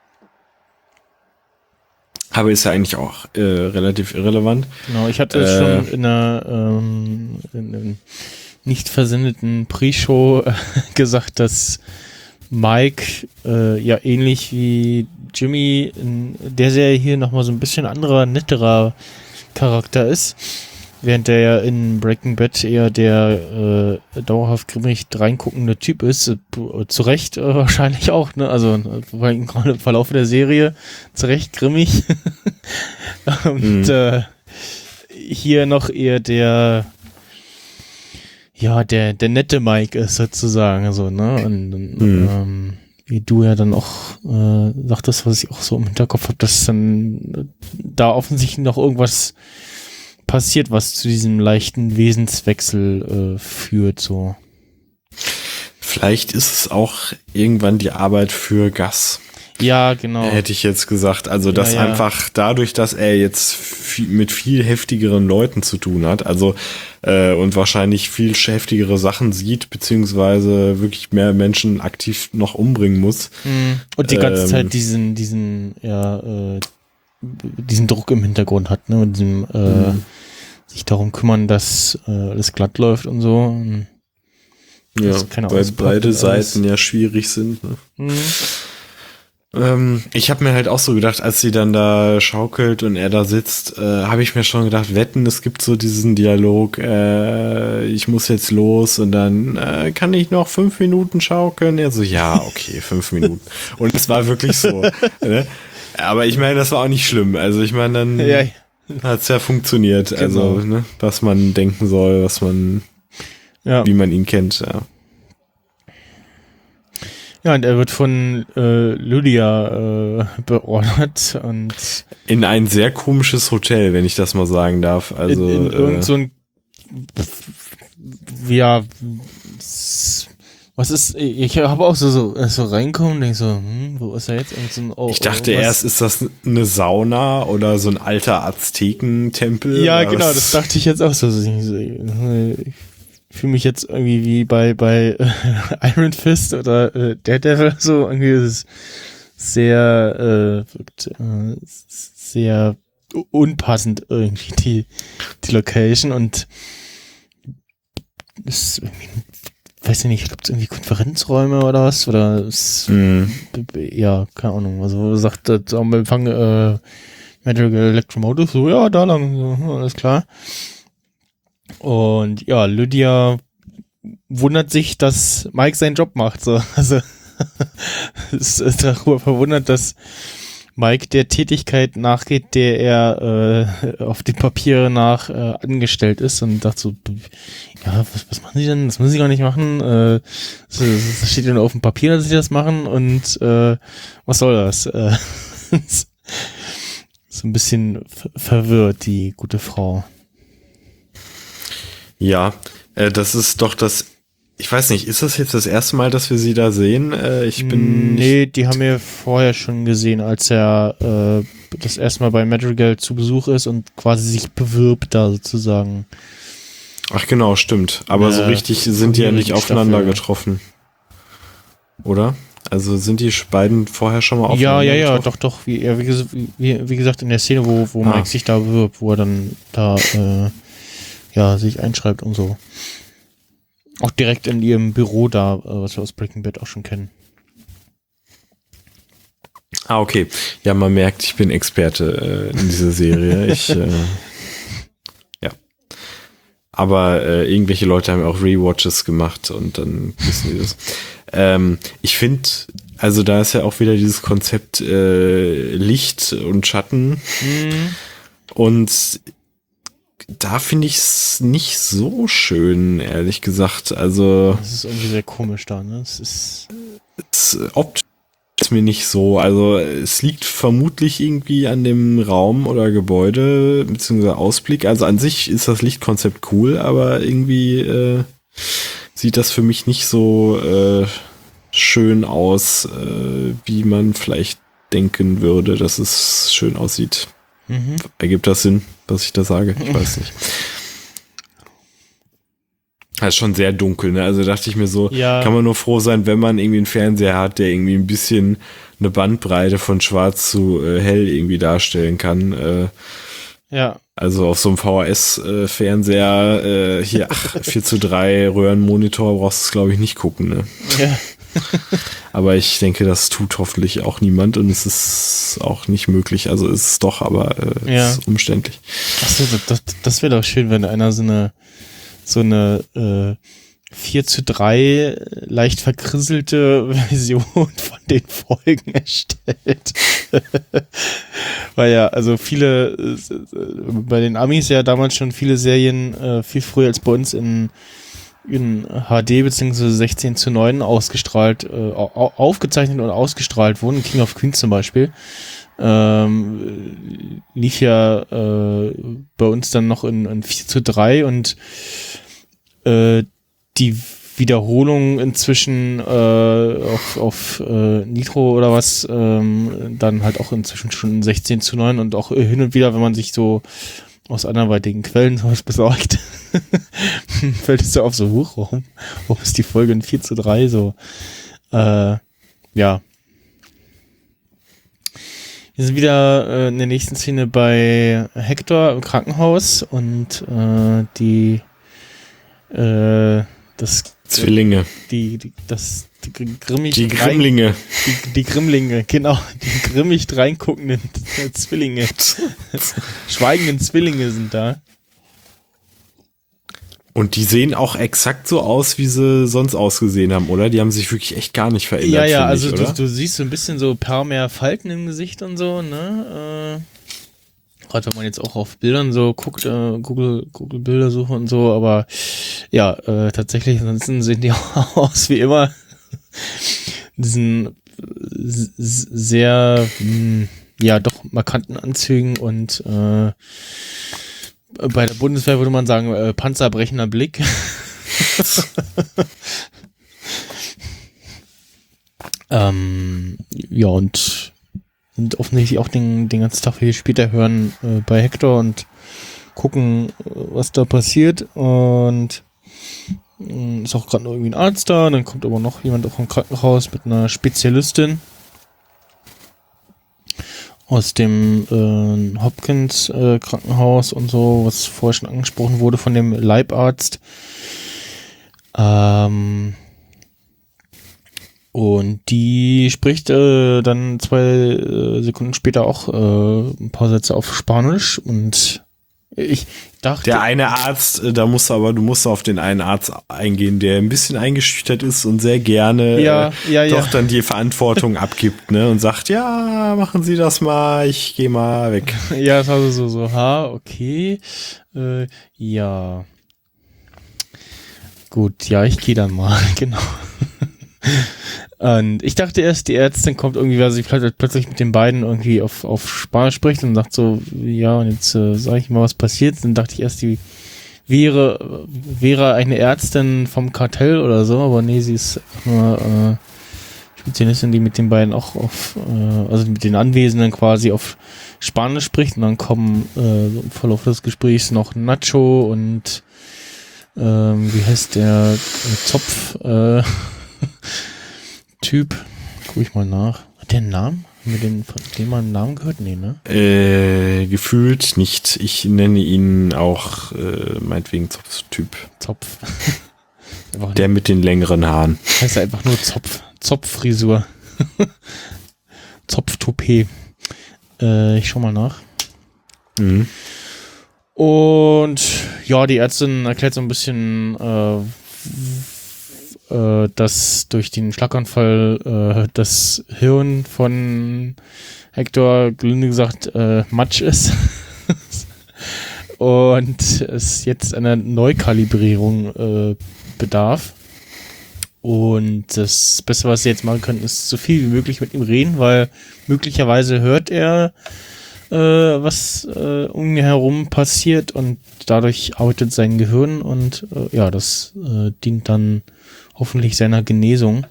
Aber ist ja eigentlich auch äh, relativ irrelevant. Genau, ich hatte äh, schon in einer ähm, in, in nicht versendeten Pre-Show äh, gesagt, dass Mike äh, ja ähnlich wie Jimmy in der Serie hier nochmal so ein bisschen anderer, netterer Charakter ist. Während der ja in Breaking Bad eher der äh, dauerhaft grimmig reinguckende Typ ist, äh, zu Recht äh, wahrscheinlich auch, ne? Also äh, gerade im Verlauf der Serie zu Recht grimmig. Und mhm. äh, hier noch eher der ja, der, der nette Mike ist sozusagen so, ne? Und, und mhm. ähm, wie du ja dann auch äh, sagtest, was ich auch so im Hinterkopf habe, dass dann da offensichtlich noch irgendwas passiert, was zu diesem leichten Wesenswechsel äh, führt, so. Vielleicht ist es auch irgendwann die Arbeit für Gus. Ja, genau. Hätte ich jetzt gesagt. Also, dass ja, ja. einfach dadurch, dass er jetzt viel, mit viel heftigeren Leuten zu tun hat, also äh, und wahrscheinlich viel heftigere Sachen sieht, beziehungsweise wirklich mehr Menschen aktiv noch umbringen muss. Und die ganze ähm, Zeit diesen, diesen, ja, äh, diesen Druck im Hintergrund hat, ne, und diesem, äh, mhm. sich darum kümmern, dass äh, alles glatt läuft und so. Und ja, weil beide Seiten ja schwierig sind. Ne? Mhm. Ähm, ich habe mir halt auch so gedacht, als sie dann da schaukelt und er da sitzt, äh, habe ich mir schon gedacht, wetten, es gibt so diesen Dialog, äh, ich muss jetzt los und dann äh, kann ich noch fünf Minuten schaukeln? Er so, ja, okay, fünf Minuten. Und es war wirklich so, ne? Aber ich meine, das war auch nicht schlimm. Also ich meine, dann ja, ja. hat es ja funktioniert. Genau. Also, ne, was man denken soll, was man, ja. wie man ihn kennt, ja. Ja, und er wird von äh, Lydia äh, beordert und in ein sehr komisches Hotel, wenn ich das mal sagen darf. Also in, in äh, irgend so ein ja, was ist, ich habe auch so, so, so reinkommen und denke so, hm, wo ist er jetzt? So ein, oh, ich dachte oh, erst, ist das eine Sauna oder so ein alter Aztekentempel? Ja, genau, was? Das dachte ich jetzt auch so. Ich fühle mich jetzt irgendwie wie bei, bei äh, Iron Fist oder äh, Daredevil, so irgendwie ist es sehr, äh, wirkt, äh, sehr unpassend irgendwie die, die Location und ist irgendwie, weiß ich nicht, ich glaube, es irgendwie Konferenzräume oder was, oder es, mm. ja, keine Ahnung, also sagt das am Empfang äh, Medical Electromotive, so, ja, da lang, so, alles klar. Und ja, Lydia wundert sich, dass Mike seinen Job macht, so, also ist, ist darüber verwundert, dass Mike der Tätigkeit nachgeht, der er äh, auf den Papieren nach äh, angestellt ist und dachte so, ja, was, was machen Sie denn? Das müssen Sie gar nicht machen. Äh, das, das steht ja nur auf dem Papier, dass Sie das machen und äh, was soll das? Äh, so ein bisschen ver- verwirrt, die gute Frau. Ja, äh, das ist doch das, ich weiß nicht, ist das jetzt das erste Mal, dass wir sie da sehen? Äh, ich bin Nee, die haben wir vorher schon gesehen, als er äh, das erste Mal bei Madrigal zu Besuch ist und quasi sich bewirbt da sozusagen. Ach genau, stimmt. Aber äh, so richtig sind die ja nicht aufeinander Staffel. getroffen. Oder? Also sind die beiden vorher schon mal aufeinander Ja, ja, ja, getroffen? doch, doch. Wie, ja, wie, wie, wie gesagt, in der Szene, wo, wo ah. Mike sich da bewirbt, wo er dann da äh, ja, sich einschreibt und so. Auch direkt in ihrem Büro da, was wir aus Breaking Bad auch schon kennen. Ah, okay. Ja, man merkt, ich bin Experte äh, in dieser Serie. Ich, äh, ja. Aber äh, irgendwelche Leute haben auch Rewatches gemacht und dann wissen die das. ähm, ich finde, also da ist ja auch wieder dieses Konzept äh, Licht und Schatten. Mhm. Und da finde ich es nicht so schön, ehrlich gesagt. Also Das ist irgendwie sehr komisch da, ne? Es ist. es, optisch ist mir nicht so. Also es liegt vermutlich irgendwie an dem Raum oder Gebäude beziehungsweise Ausblick. Also an sich ist das Lichtkonzept cool, aber irgendwie äh, sieht das für mich nicht so äh, schön aus, äh, wie man vielleicht denken würde, dass es schön aussieht. Mhm. Ergibt das Sinn, was ich da sage? Ich weiß nicht. Das ist schon sehr dunkel, ne? Also dachte ich mir so, Ja. kann man nur froh sein, wenn man irgendwie einen Fernseher hat, der irgendwie ein bisschen eine Bandbreite von schwarz zu äh, hell irgendwie darstellen kann. Äh, Ja. also auf so einem V H S-Fernseher, äh, hier ach, vier zu drei Röhrenmonitor brauchst du es, glaube ich, nicht gucken, ne? Ja. Aber ich denke, das tut hoffentlich auch niemand und es ist auch nicht möglich. Also ist es doch, aber äh, Ja. es ist umständlich. Achso, das, das wäre doch schön, wenn einer so eine so eine äh, vier zu drei leicht verkrisselte Version von den Folgen erstellt. Weil ja, also viele, äh, bei den Amis ja damals schon viele Serien äh, viel früher als bei uns in in H D bzw. sechzehn zu neun ausgestrahlt, äh, au- aufgezeichnet und ausgestrahlt wurden. King of Queens zum Beispiel. Ähm, lief ja äh, bei uns dann noch in, in vier zu drei und äh, die Wiederholung inzwischen äh, auf, auf äh, Nitro oder was, ähm, dann halt auch inzwischen schon in sechzehn zu neun und auch hin und wieder, wenn man sich so aus anderweitigen Quellen sowas besorgt, fällt es so auf so hoch, warum, warum ist die Folge in vier zu drei so, äh, ja. Wir sind wieder äh, in der nächsten Szene bei Hector im Krankenhaus und äh, die äh, das Zwillinge. die, die das die grimmig Die rein- Grimmlinge. die, die Grimmlinge, genau, die grimmig reinguckenden Zwillinge, schweigenden Zwillinge sind da. Und die sehen auch exakt so aus, wie sie sonst ausgesehen haben, oder? Die haben sich wirklich echt gar nicht verändert. Ja, ja, finde also ich, du, oder? du siehst so ein bisschen so ein paar mehr Falten im Gesicht und so, ne? Äh, gerade wenn man jetzt auch auf Bildern so guckt, äh, Google, Google Bildersuche und so, aber ja, äh, tatsächlich, ansonsten sehen die auch aus wie immer. Diesen s- s- sehr, mh, ja, doch markanten Anzügen und äh, bei der Bundeswehr würde man sagen, äh, panzerbrechender Blick. ähm, ja, und sind offensichtlich auch den, den ganzen Tag viel später hören äh, bei Hector und gucken, äh, was da passiert. Und mh, ist auch gerade noch irgendwie ein Arzt da. Dann kommt aber noch jemand auch im Krankenhaus mit einer Spezialistin aus dem äh, Hopkins äh, Krankenhaus und so, was vorher schon angesprochen wurde von dem Leibarzt. Ähm, und die spricht äh, dann zwei äh, Sekunden später auch äh, ein paar Sätze auf Spanisch und ich dachte... Der eine Arzt, äh, da musst du aber, du musst auf den einen Arzt eingehen, der ein bisschen eingeschüchtert ist und sehr gerne Ja, äh, ja, doch ja. dann die Verantwortung abgibt, ne? Und sagt, ja, machen Sie das mal, ich gehe mal weg. Ja, es war so, so, so, ha, okay, äh, ja. Gut, ja, ich gehe dann mal, genau. Und ich dachte erst, die Ärztin kommt irgendwie, weil sie plötzlich plötzlich mit den beiden irgendwie auf, auf Spanisch spricht und sagt so, ja, und jetzt äh, sage ich mal, was passiert. Dann dachte ich erst, die wäre, wäre eine Ärztin vom Kartell oder so, aber nee, sie ist nur äh, Spezialistin, die mit den beiden auch auf, äh, also mit den Anwesenden quasi auf Spanisch spricht. Und dann kommen äh, so im Verlauf des Gesprächs noch Nacho und ähm, wie heißt der äh, Zopf äh, Typ, guck ich mal nach. Hat der einen Namen? Haben wir den von dem mal einen Namen gehört? Nee, ne? Äh, gefühlt nicht. Ich nenne ihn auch äh, meinetwegen Zopf-Typ. Zopf. Einfach Der mit den längeren Haaren. heißt er einfach nur Zopf. Zopffrisur. Zopftoupet. Äh, ich schau mal nach. Mhm. Und ja, die Ärztin erklärt so ein bisschen, äh, äh, dass durch den Schlaganfall äh, das Hirn von Hector, gelinde gesagt, äh, Matsch ist. Und es jetzt einer Neukalibrierung äh, bedarf. Und das Beste, was sie jetzt machen können, ist so viel wie möglich mit ihm reden, weil möglicherweise hört er, äh, was äh, um ihn herum passiert und dadurch arbeitet sein Gehirn und äh, ja, das äh, dient dann hoffentlich seiner Genesung.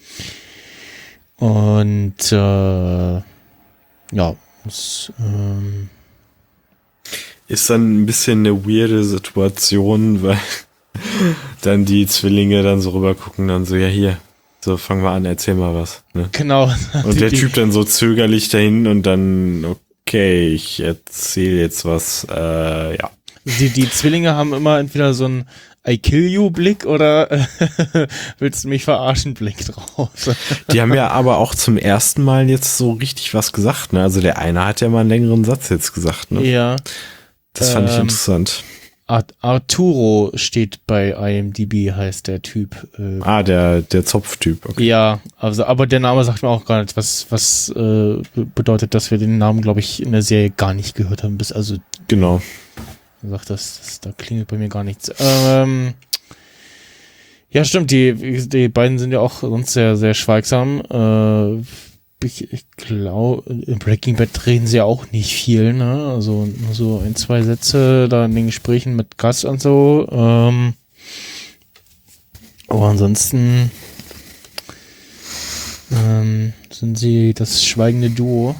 Und äh, ja, das, ähm, ist dann ein bisschen eine weirde Situation, weil dann die Zwillinge dann so rüber gucken, dann so, ja hier, so fangen wir an, erzähl mal was. Ne? Genau. Und der die, Typ dann so zögerlich dahin und dann, okay, ich erzähle jetzt was, äh, ja. Die, die Zwillinge haben immer entweder so einen I kill you Blick oder äh, willst du mich verarschen Blick drauf. Die haben ja aber auch zum ersten Mal jetzt so richtig was gesagt, ne? Also der eine hat ja mal einen längeren Satz jetzt gesagt, ne? Ja. Das fand ähm, ich interessant. Art- Arturo steht bei I M D B, heißt der Typ. Äh, Ah, der, der Zopftyp, okay. Ja, also, aber der Name sagt mir auch gar nicht, was, was äh, bedeutet, dass wir den Namen, glaube ich, in der Serie gar nicht gehört haben. Bis also Genau. sagt das, das, da klingelt bei mir gar nichts. Ähm, ja, stimmt, die, die beiden sind ja auch sonst sehr, sehr schweigsam. Äh, ich, ich glaube, in Breaking Bad reden sie ja auch nicht viel, ne? Also nur so ein, zwei Sätze da in den Gesprächen mit Gus und so. Ähm, aber ansonsten ähm, sind sie das schweigende Duo.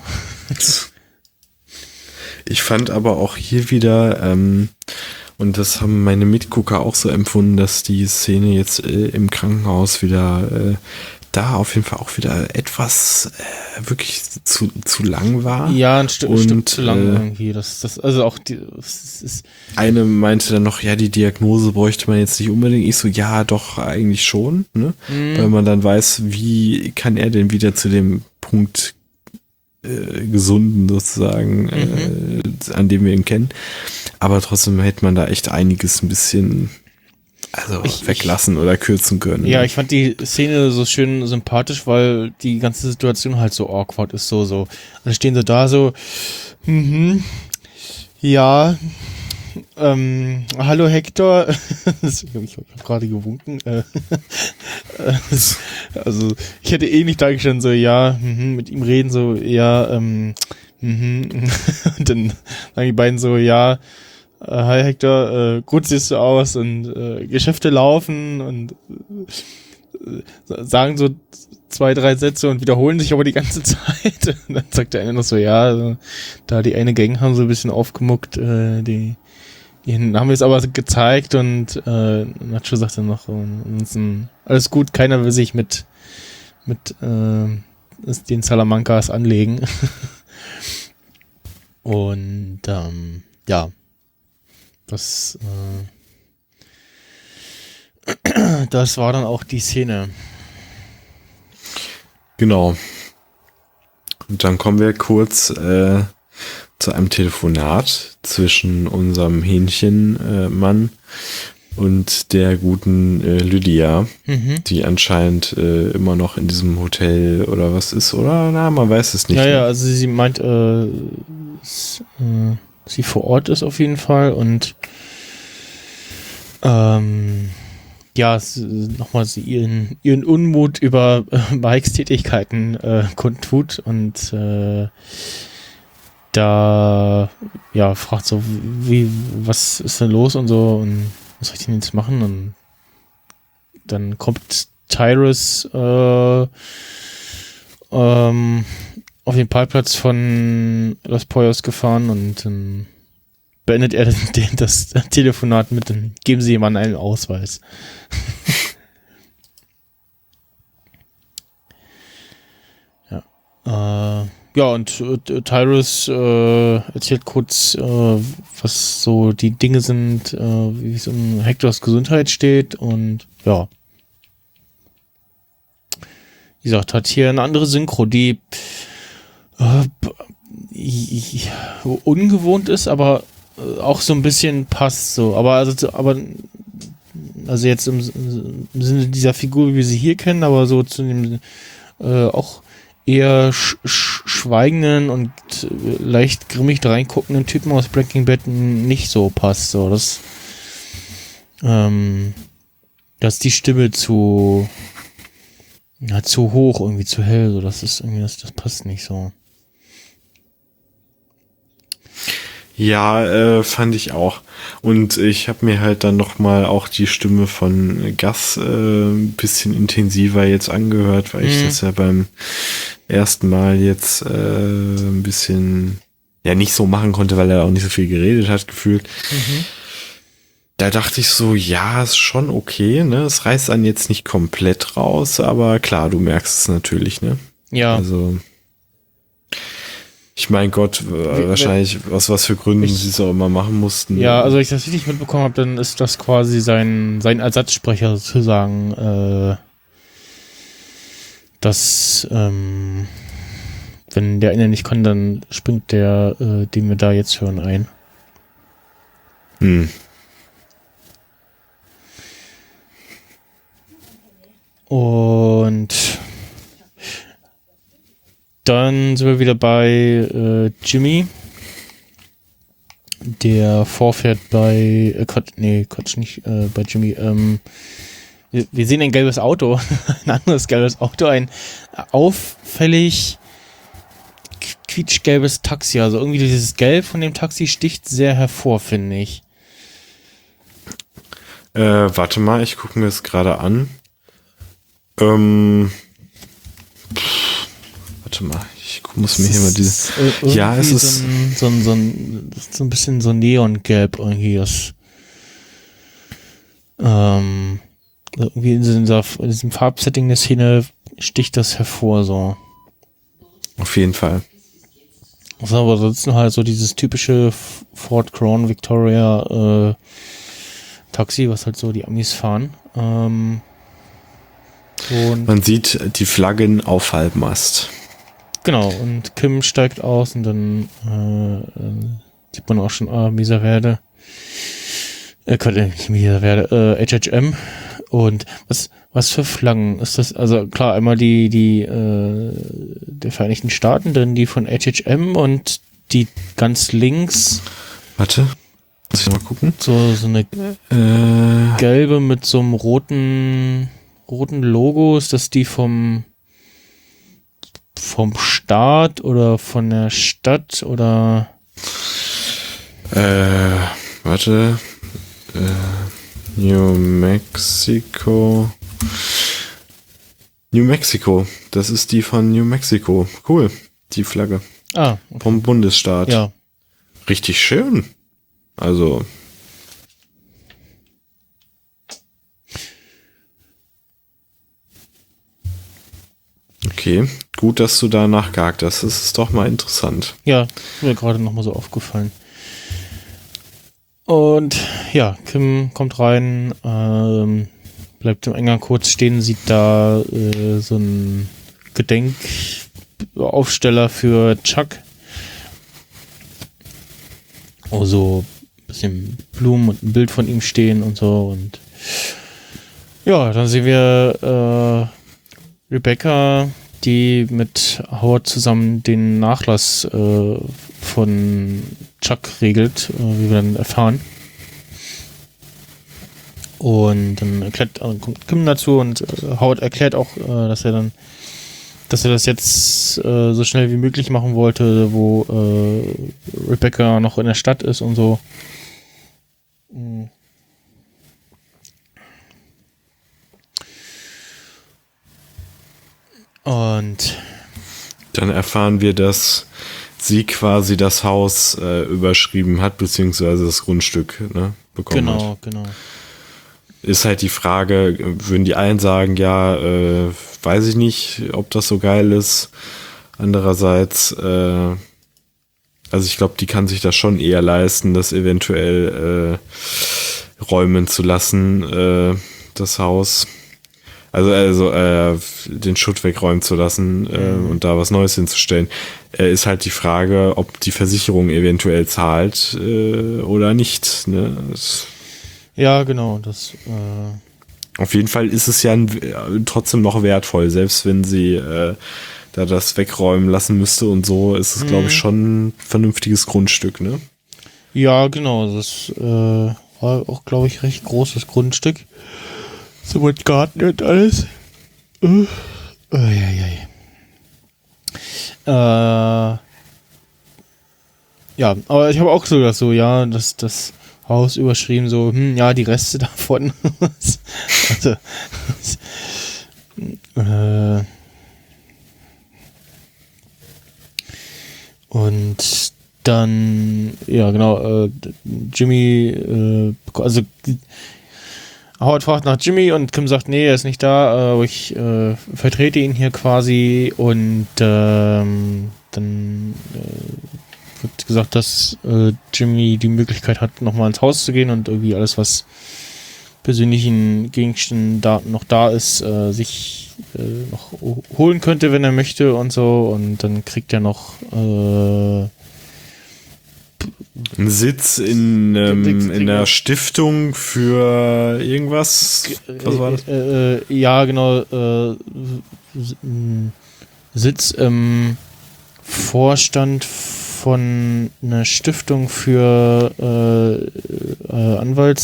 Ich fand aber auch hier wieder, ähm, und das haben meine Mitgucker auch so empfunden, dass die Szene jetzt äh, im Krankenhaus wieder äh, da auf jeden Fall auch wieder etwas äh, wirklich zu, zu lang war. Ja, ein, Stück, ein Und, Stück zu lang äh, irgendwie. Das, das, also auch die, das ist, Eine meinte dann noch, ja, die Diagnose bräuchte man jetzt nicht unbedingt. Ich so, ja, doch, eigentlich schon, ne? Mhm. Weil man dann weiß, wie kann er denn wieder zu dem Punkt äh, gesunden sozusagen, Mhm. äh, an dem wir ihn kennen. Aber trotzdem hätte man da echt einiges ein bisschen also Ich- weglassen oder kürzen können. ja, ich fand die Szene so schön sympathisch, weil die ganze Situation halt so awkward ist, so, so. Und dann stehen sie da so, mhm, ja, ähm, hallo Hector, ich habe hab gerade gewunken, äh, also ich hätte eh nicht dargestellt, so, ja, mhm, mit ihm reden, so, ja, ähm, mhm, und dann sagen die beiden so, ja, äh, hi Hector, äh, gut siehst du aus und äh, Geschäfte laufen und äh, sagen so zwei, drei Sätze und wiederholen sich aber die ganze Zeit. Und dann sagt der eine noch so, ja, also, da die eine Gang haben so ein bisschen aufgemuckt, äh, die, die haben wir es aber gezeigt und äh, Nacho sagt dann noch, äh, alles gut, keiner will sich mit mit äh, den Salamancas anlegen. Und ähm, ja, das äh, das war dann auch die Szene. Genau. Und dann kommen wir kurz äh, zu einem Telefonat zwischen unserem Hähnchenmann äh, und der guten äh, Lydia, Mhm. die anscheinend äh, immer noch in diesem Hotel oder was ist, oder? Na, man weiß es nicht. Ja, ne? ja, also sie meint, äh, s- äh, sie vor Ort ist auf jeden Fall und ähm, ja, s- nochmal sie ihren, ihren Unmut über äh, Mikes Tätigkeiten äh, kundtut und äh, da ja fragt so, wie, was ist denn los und so und was soll ich denn jetzt machen? Und dann kommt Tyrus äh, ähm, auf den Parkplatz von Los Pollos gefahren und dann beendet er den, das Telefonat mit dem, geben Sie jemandem einen Ausweis. ja. Äh, ja, und äh, Tyrus äh, erzählt kurz, äh, was so die Dinge sind, äh, wie es um Hectors Gesundheit steht und ja. Wie gesagt, hat hier eine andere Synchro, die äh, b- i- i- ungewohnt ist, aber auch so ein bisschen passt so. Aber also, aber also jetzt im, im Sinne dieser Figur, wie wir sie hier kennen, aber so zu dem äh, auch eher sch sch schweigenden und äh, leicht grimmig reinguckenden Typen aus Breaking Bad nicht so passt. So, das, ähm, dass die Stimme zu, ja, zu hoch, irgendwie zu hell, so, das ist irgendwie, das, das passt nicht so. Ja, äh, fand ich auch. Und ich habe mir halt dann nochmal auch die Stimme von Gus äh, ein bisschen intensiver jetzt angehört, weil ich Mhm. das ja beim ersten Mal jetzt äh, ein bisschen ja nicht so machen konnte, weil er auch nicht so viel geredet hat, gefühlt. Mhm. Da dachte ich so, ja, ist schon okay, ne? Es reißt einen jetzt nicht komplett raus, aber klar, du merkst es natürlich, ne? Ja. Also ich mein Gott, äh, wahrscheinlich aus was für Gründen Ich- sie es auch immer machen mussten. Ja, also wenn ich das richtig mitbekommen habe, dann ist das quasi sein, sein Ersatzsprecher sozusagen, äh, dass, ähm, wenn der eine nicht kann, dann springt der, äh, den wir da jetzt hören, ein. Hm. Und dann sind wir wieder bei äh, Jimmy, der vorfährt bei, äh, Quatsch, nee, Quatsch, nicht äh, bei Jimmy. Ähm, wir, wir sehen ein gelbes Auto, ein anderes gelbes Auto, ein auffällig qu- quietschgelbes Taxi. Also irgendwie dieses Gelb von dem Taxi sticht sehr hervor, finde ich. Äh, warte mal, ich gucke mir das gerade an. Ähm, pff, warte mal, ich muss mir hier mal diese. Äh, Ja, es irgendwie ist- so ein, so ein, so ein, das ist so ein bisschen so Neongelb irgendwie. Das, ähm, irgendwie in dieser, in diesem Farbsetting der Szene sticht das hervor so. Auf jeden Fall. Also, aber ansonsten halt so dieses typische F- Ford Crown Victoria äh, Taxi, was halt so die Amis fahren. Ähm, und Man sieht die Flaggen auf Halbmast. genau, und Kim steigt aus und dann äh, äh, sieht man auch schon, ah, Miserverde. Äh, Gott, äh, nicht Miserverde, äh, H H M. Und was, was für Flaggen ist das? Also klar, einmal die, die äh, der Vereinigten Staaten, dann die von H H M und die ganz links, Warte, muss ich mal gucken. so, so eine Äh, gelbe mit so einem roten, roten Logo. Ist das die vom vom Staat oder von der Stadt oder äh, warte. Äh, New Mexico. New Mexico. Das ist die von New Mexico. Cool. Die Flagge ah, okay. vom Bundesstaat. Ja. Richtig schön. Also. Okay, gut, dass du da nachgehakt hast. Das ist doch mal interessant. Ja, ist mir gerade nochmal so aufgefallen. Und ja, Kim kommt rein, ähm, bleibt im Eingang kurz stehen, sieht da äh, so einen Gedenkaufsteller für Chuck. Oh, so ein bisschen Blumen und ein Bild von ihm stehen und so. Und ja, dann sehen wir äh, Rebecca, die mit Howard zusammen den Nachlass äh, von Chuck regelt, äh, wie wir dann erfahren. Und dann erklärt, äh, kommt Kim dazu und äh, Howard erklärt auch, äh, dass er dann, dass er das jetzt äh, so schnell wie möglich machen wollte, wo äh, Rebecca noch in der Stadt ist und so. Mhm. Und Dann erfahren wir, dass sie quasi das Haus äh, überschrieben hat, beziehungsweise das Grundstück ne, bekommen hat. genau, genau. Ist halt die Frage, würden die einen sagen, ja, äh, weiß ich nicht, ob das so geil ist. Andererseits, äh, also ich glaube, die kann sich das schon eher leisten, das eventuell äh, räumen zu lassen, äh, das Haus. Also, also äh, den Schutt wegräumen zu lassen äh, mhm. und da was Neues hinzustellen, äh, ist halt die Frage, ob die Versicherung eventuell zahlt äh, oder nicht. Ne? Das ja, genau. Das, äh auf jeden Fall ist es ja ein, trotzdem noch wertvoll, selbst wenn sie äh, da das wegräumen lassen müsste und so, ist es, mhm. glaube ich, schon ein vernünftiges Grundstück, ne? Ja, genau. Das äh, war auch, glaube ich, recht großes Grundstück. So mit Garten und alles. Uh, uh, ja, ja, ja. Äh, ja, aber ich habe auch so gedacht, so, ja, das, das Haus überschrieben, so, hm, ja, die Reste davon. also, äh, und dann, ja, genau, äh, Jimmy, äh, also Howard fragt nach Jimmy und Kim sagt, nee, er ist nicht da, äh, aber ich äh, vertrete ihn hier quasi und ähm, dann äh, wird gesagt, dass äh, Jimmy die Möglichkeit hat, nochmal ins Haus zu gehen und irgendwie alles, was persönlichen Gegenständen da noch da ist, äh, sich äh, noch holen könnte, wenn er möchte und so, und dann kriegt er noch äh, ein Sitz in, ähm, in einer Stiftung für irgendwas. Was war das? Äh, äh, ja, genau. Äh, Sitz im Vorstand von einer Stiftung für äh, äh,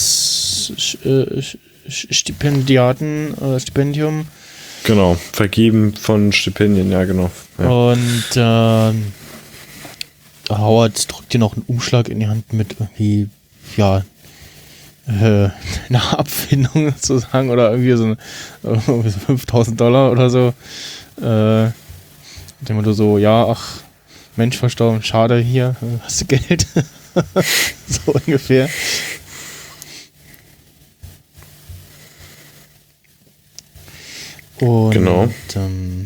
Anwaltsstipendiaten, äh, Stipendium. Genau, vergeben von Stipendien, ja, genau. Ja. Und äh, Howard drückt dir noch einen Umschlag in die Hand mit irgendwie, ja, äh, einer Abfindung sozusagen oder irgendwie so eine, fünftausend Dollar oder so. Äh, dem du so, ja, ach, Mensch verstorben, schade, hier, hast du Geld? So ungefähr. Und, genau. Ähm,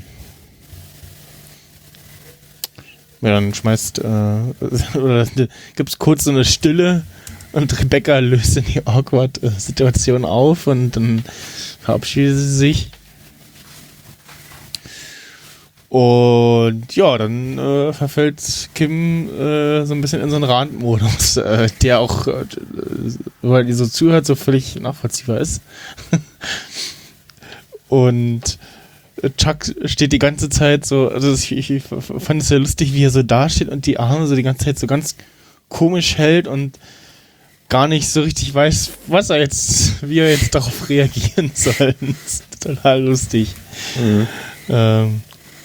ja, dann schmeißt, äh, oder gibt es kurz so eine Stille und Rebecca löst in die awkward äh, Situation auf und dann verabschiedet sie sich. Und ja, dann äh, verfällt Kim äh, so ein bisschen in so einen Randmodus, äh, der auch, äh, weil die so zuhört, so völlig nachvollziehbar ist. Und Chuck steht die ganze Zeit so, also ich, ich fand es sehr lustig, wie er so dasteht und die Arme so die ganze Zeit so ganz komisch hält und gar nicht so richtig weiß, was er jetzt, wie er jetzt darauf reagieren soll. Das ist total lustig. Mhm. Ähm,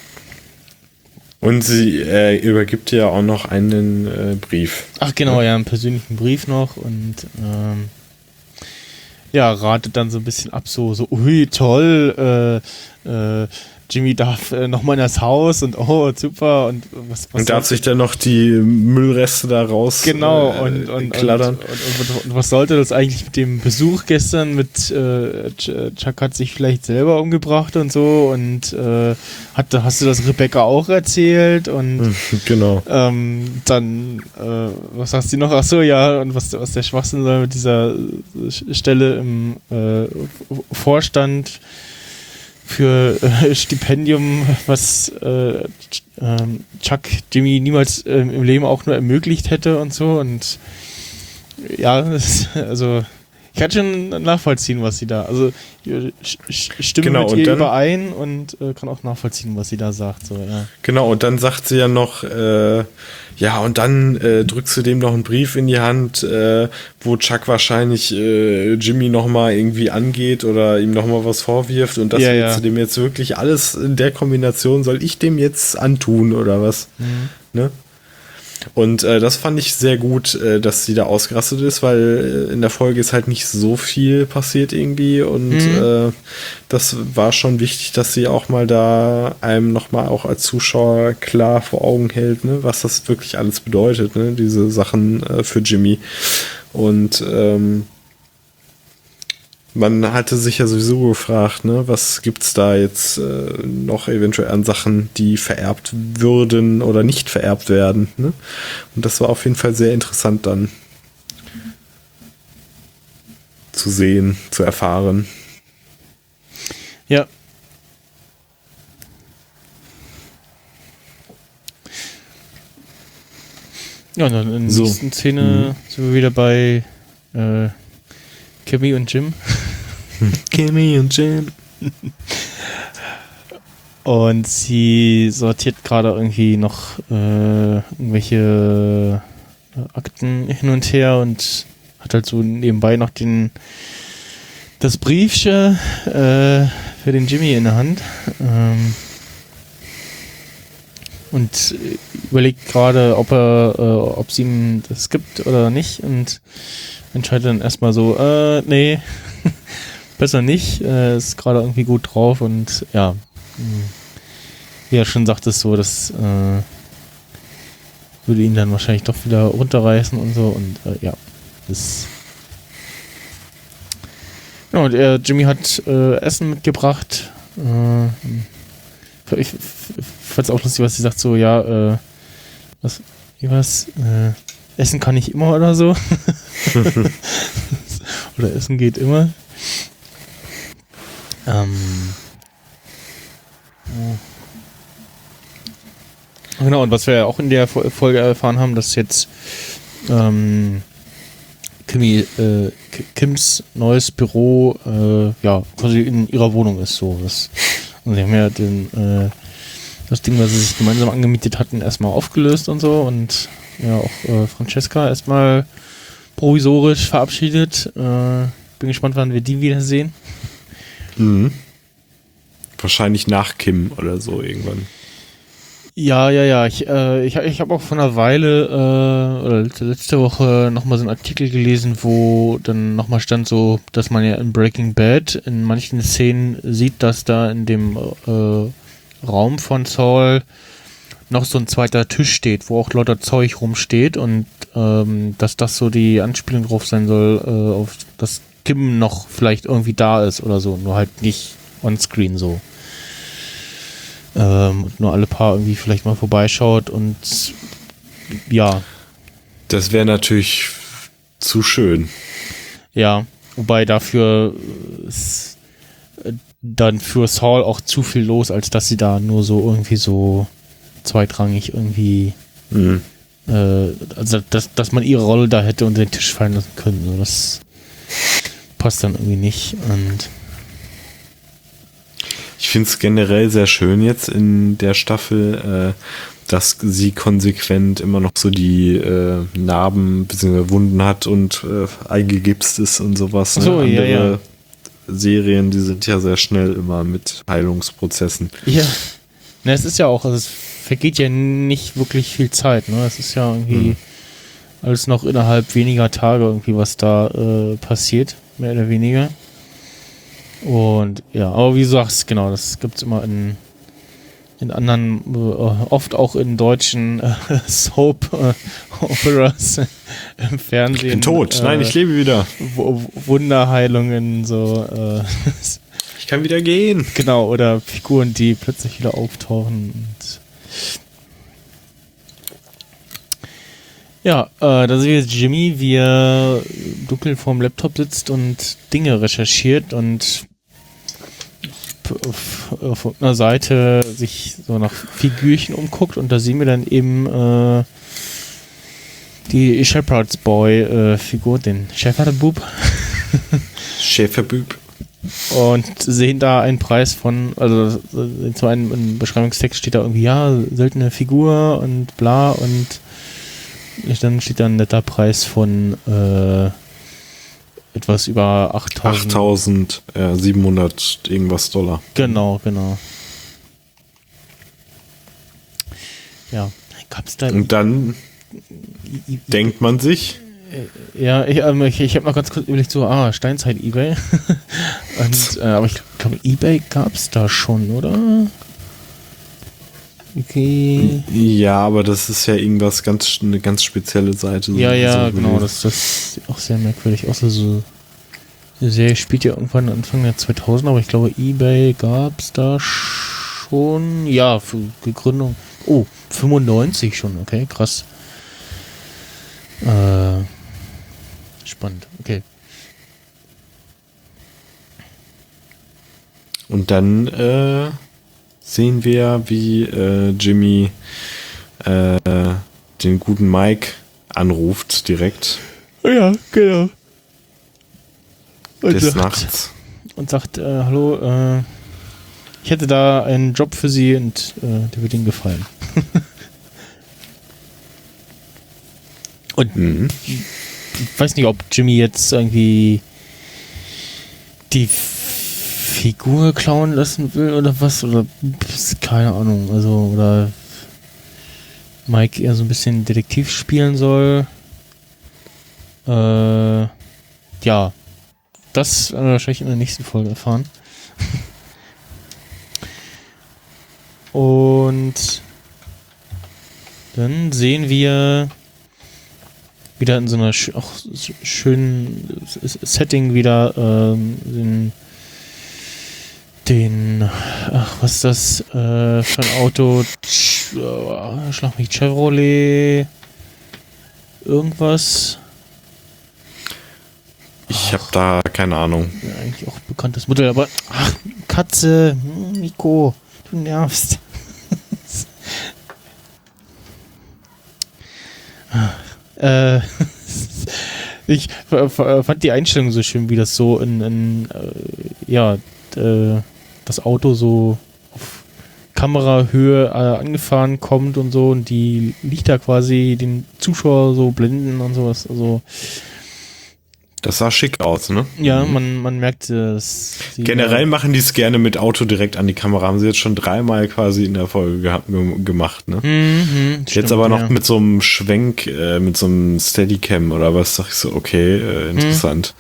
Und sie äh, übergibt ja auch noch einen äh, Brief. Ach genau, ja, einen persönlichen Brief noch und ähm, ja, ratet dann so ein bisschen ab, so, so, ui, toll, äh, äh, Jimmy darf äh, nochmal in das Haus und oh, super und was, was und darf sich dann noch die Müllreste da raus genau, äh, und, und, kladdern. Und, und, und, und was sollte das eigentlich mit dem Besuch gestern mit äh, Chuck hat sich vielleicht selber umgebracht und so und äh, hat, hast du das Rebecca auch erzählt und genau. ähm, dann äh, was sagst du noch? Ach so, ja, und was, was der Schwachsinn soll mit dieser Stelle im äh, Vorstand für äh, Stipendium, was äh, ähm, Chuck Jimmy niemals äh, im Leben auch nur ermöglicht hätte und so. Und ja, das, also ich kann schon nachvollziehen, was sie da, also ich stimme genau, mit ihr dann, überein und äh, kann auch nachvollziehen, was sie da sagt. So, ja. Genau, und dann sagt sie ja noch, äh, ja, und dann äh, drückst du dem noch einen Brief in die Hand, äh, wo Chuck wahrscheinlich äh, Jimmy nochmal irgendwie angeht oder ihm nochmal was vorwirft und das ja, willst ja. du dem jetzt wirklich alles in der Kombination, soll ich dem jetzt antun oder was? Mhm. Ne? Und äh, das fand ich sehr gut, äh, dass sie da ausgerastet ist, weil äh, in der Folge ist halt nicht so viel passiert irgendwie und mhm. äh, das war schon wichtig, dass sie auch mal da einem nochmal auch als Zuschauer klar vor Augen hält, ne, was das wirklich alles bedeutet, ne, diese Sachen äh, für Jimmy. Und ähm, man hatte sich ja sowieso gefragt, ne, was gibt's da jetzt äh, noch eventuell an Sachen, die vererbt würden oder nicht vererbt werden, ne? Und das war auf jeden Fall sehr interessant dann zu sehen, zu erfahren. Ja. Ja, und dann in der So. nächsten Szene sind wir wieder bei äh, Kimmy und Jim. Kimmy und Jim. Und sie sortiert gerade irgendwie noch äh, irgendwelche äh, Akten hin und her und hat halt so nebenbei noch den das Briefchen äh, für den Jimmy in der Hand. Ähm, und überlegt gerade, ob er, äh, ob sie ihm das gibt oder nicht und entscheidet dann erstmal so, äh, nee, besser nicht, äh, ist gerade irgendwie gut drauf und ja, mh, wie er schon sagt, ist so, das äh, würde ihn dann wahrscheinlich doch wieder runterreißen und so und äh, ja, das ja, und er, Jimmy hat äh, Essen mitgebracht, äh, ich fand es auch lustig, was sie sagt, so, ja, äh, was, wie was, äh, Essen kann ich immer oder so. Oder Essen geht immer. Ähm. Oh. Genau, und was wir ja auch in der Folge erfahren haben, dass jetzt ähm, Kimmy, äh, Kims neues Büro äh, ja, quasi in ihrer Wohnung ist. So. Das, und sie haben ja den, äh, das Ding, was sie sich gemeinsam angemietet hatten, erstmal aufgelöst und so. Und ja, auch äh, Francesca erstmal provisorisch verabschiedet. Äh, bin gespannt, wann wir die wiedersehen. Mhm. Wahrscheinlich nach Kim oder so irgendwann. Ja, ja, ja. Ich, äh, ich, ich habe auch vor einer Weile, äh, oder letzte Woche nochmal so einen Artikel gelesen, wo dann nochmal stand so, dass man ja in Breaking Bad in manchen Szenen sieht, dass da in dem äh, Raum von Saul noch so ein zweiter Tisch steht, wo auch lauter Zeug rumsteht und ähm, dass das so die Anspielung drauf sein soll, äh, auf dass Kim noch vielleicht irgendwie da ist oder so, nur halt nicht on-screen so. Ähm, und nur alle paar irgendwie vielleicht mal vorbeischaut und ja. Das wäre natürlich zu schön. Ja, wobei dafür ist äh, dann für Saul auch zu viel los, als dass sie da nur so irgendwie so zweitrangig irgendwie Mhm. äh, also dass, dass man ihre Rolle da hätte unter den Tisch fallen lassen können. So, das passt dann irgendwie nicht und Ich finde es generell sehr schön jetzt in der Staffel, äh, dass sie konsequent immer noch so die äh, Narben bzw. Wunden hat und äh, eingegipst ist und sowas. Ne? So, Andere ja, ja. Serien, die sind ja sehr schnell immer mit Heilungsprozessen. ja. Ne, es ist ja auch, also es vergeht ja nicht wirklich viel Zeit, ne? Es ist ja irgendwie Mhm. alles noch innerhalb weniger Tage irgendwie, was da äh, passiert, mehr oder weniger. Und ja, aber wie du sagst, genau, das gibt's immer in, in anderen, äh, oft auch in deutschen äh, Soap-Operas äh, im Fernsehen. Ich bin tot. Äh, Nein, ich lebe wieder. W- Wunderheilungen, so, äh, Ich kann wieder gehen. genau, oder Figuren, die plötzlich wieder auftauchen. Und ja, äh, da sehen wir jetzt Jimmy, wie er dunkel vorm Laptop sitzt und Dinge recherchiert und auf, auf einer Seite sich so nach Figürchen umguckt und da sehen wir dann eben äh, die Shepherd's Boy äh, Figur, den Shepherd-Bub Schäferbüb. und sehen da einen Preis von, also zu einem im Beschreibungstext steht da irgendwie, ja, seltene Figur und bla und dann steht da ein netter Preis von äh, etwas über achttausend. achttausend, ja, siebenhundert irgendwas Dollar. Genau, genau. Ja, gab's da... Und dann denkt man sich, Ja, ich, ähm, ich, ich habe noch ganz kurz überlegt, so, ah, Steinzeit-Ebay. Und, äh, aber ich glaube, Ebay gab's da schon, oder? Okay. ja, aber das ist ja irgendwas ganz, eine ganz spezielle Seite. Ja, ja, so genau, das, das sieht auch sehr merkwürdig aus. Also, die Serie spielt ja irgendwann Anfang der zweitausend, aber ich glaube, Ebay gab's da schon. Ja, für Gegründung. Oh, fünfundneunzig schon, okay, krass. Äh, spannend, okay. Und dann äh, sehen wir, wie äh, Jimmy äh, den guten Mike anruft direkt. Ja, genau. Und Des sagt, Nachts. Und sagt, äh, hallo, äh, ich hätte da einen Job für Sie und äh, der wird Ihnen gefallen. Und Mhm. ich weiß nicht, ob Jimmy jetzt irgendwie die Figur klauen lassen will oder was, oder keine Ahnung, also, oder Mike eher so ein bisschen Detektiv spielen soll. Äh, ja, das werden wir wahrscheinlich in der nächsten Folge erfahren. Und dann sehen wir wieder in so einer sch- auch sch- schönen S- Setting wieder ähm, den, den, ach, was ist das äh, für ein Auto? Sch- äh, Schlag mich, Chevrolet irgendwas. Ich habe da keine Ahnung. Ja, eigentlich auch bekanntes Modell, aber ach, Katze, hm, Nico, du nervst. äh, ich f- f- fand die Einstellung so schön, wie das so in, in äh, ja, äh, das Auto so auf Kamerahöhe äh, angefahren kommt und so, und die Lichter quasi den Zuschauer so blenden und sowas. Also Das sah schick aus, ne? ja, man, man merkt, dass sie Generell machen die es gerne mit Auto direkt an die Kamera. Haben sie jetzt schon dreimal quasi in der Folge gehabt, ge- gemacht, ne? Mhm, Jetzt stimmt, aber noch ja. mit so einem Schwenk, äh, mit so einem Steadicam oder was, sag ich so, okay, äh, interessant.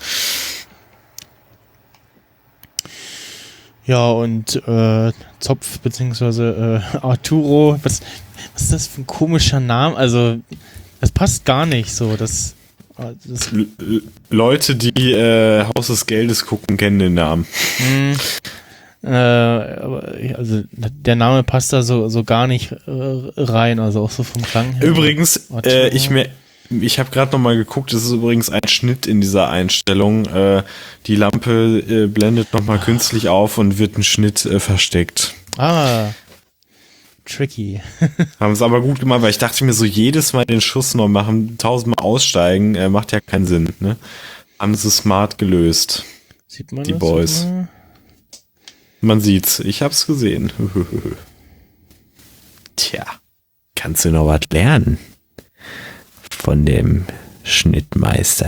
Ja, und äh, Zopf beziehungsweise äh, Arturo, was, was ist das für ein komischer Name? Also, das passt gar nicht so. Das, das L- L- Leute, die äh, Haus des Geldes gucken, kennen den Namen. mh, äh, aber, also der Name passt da so, so gar nicht äh, rein, also auch so vom Klang her. Übrigens, Arturo. äh, ich mir Ich habe gerade noch mal geguckt, es ist übrigens ein Schnitt in dieser Einstellung. Äh, die Lampe äh, blendet noch mal künstlich auf und wird ein Schnitt äh, versteckt. Ah, tricky. Haben es aber gut gemacht, weil ich dachte mir so, jedes Mal den Schuss noch machen, tausendmal aussteigen, äh, macht ja keinen Sinn. Ne? Haben sie smart gelöst. Sieht man Die das? Boys. Mal? Man sieht's, ich hab's gesehen. Tja, kannst du noch was lernen? Von dem Schnittmeister.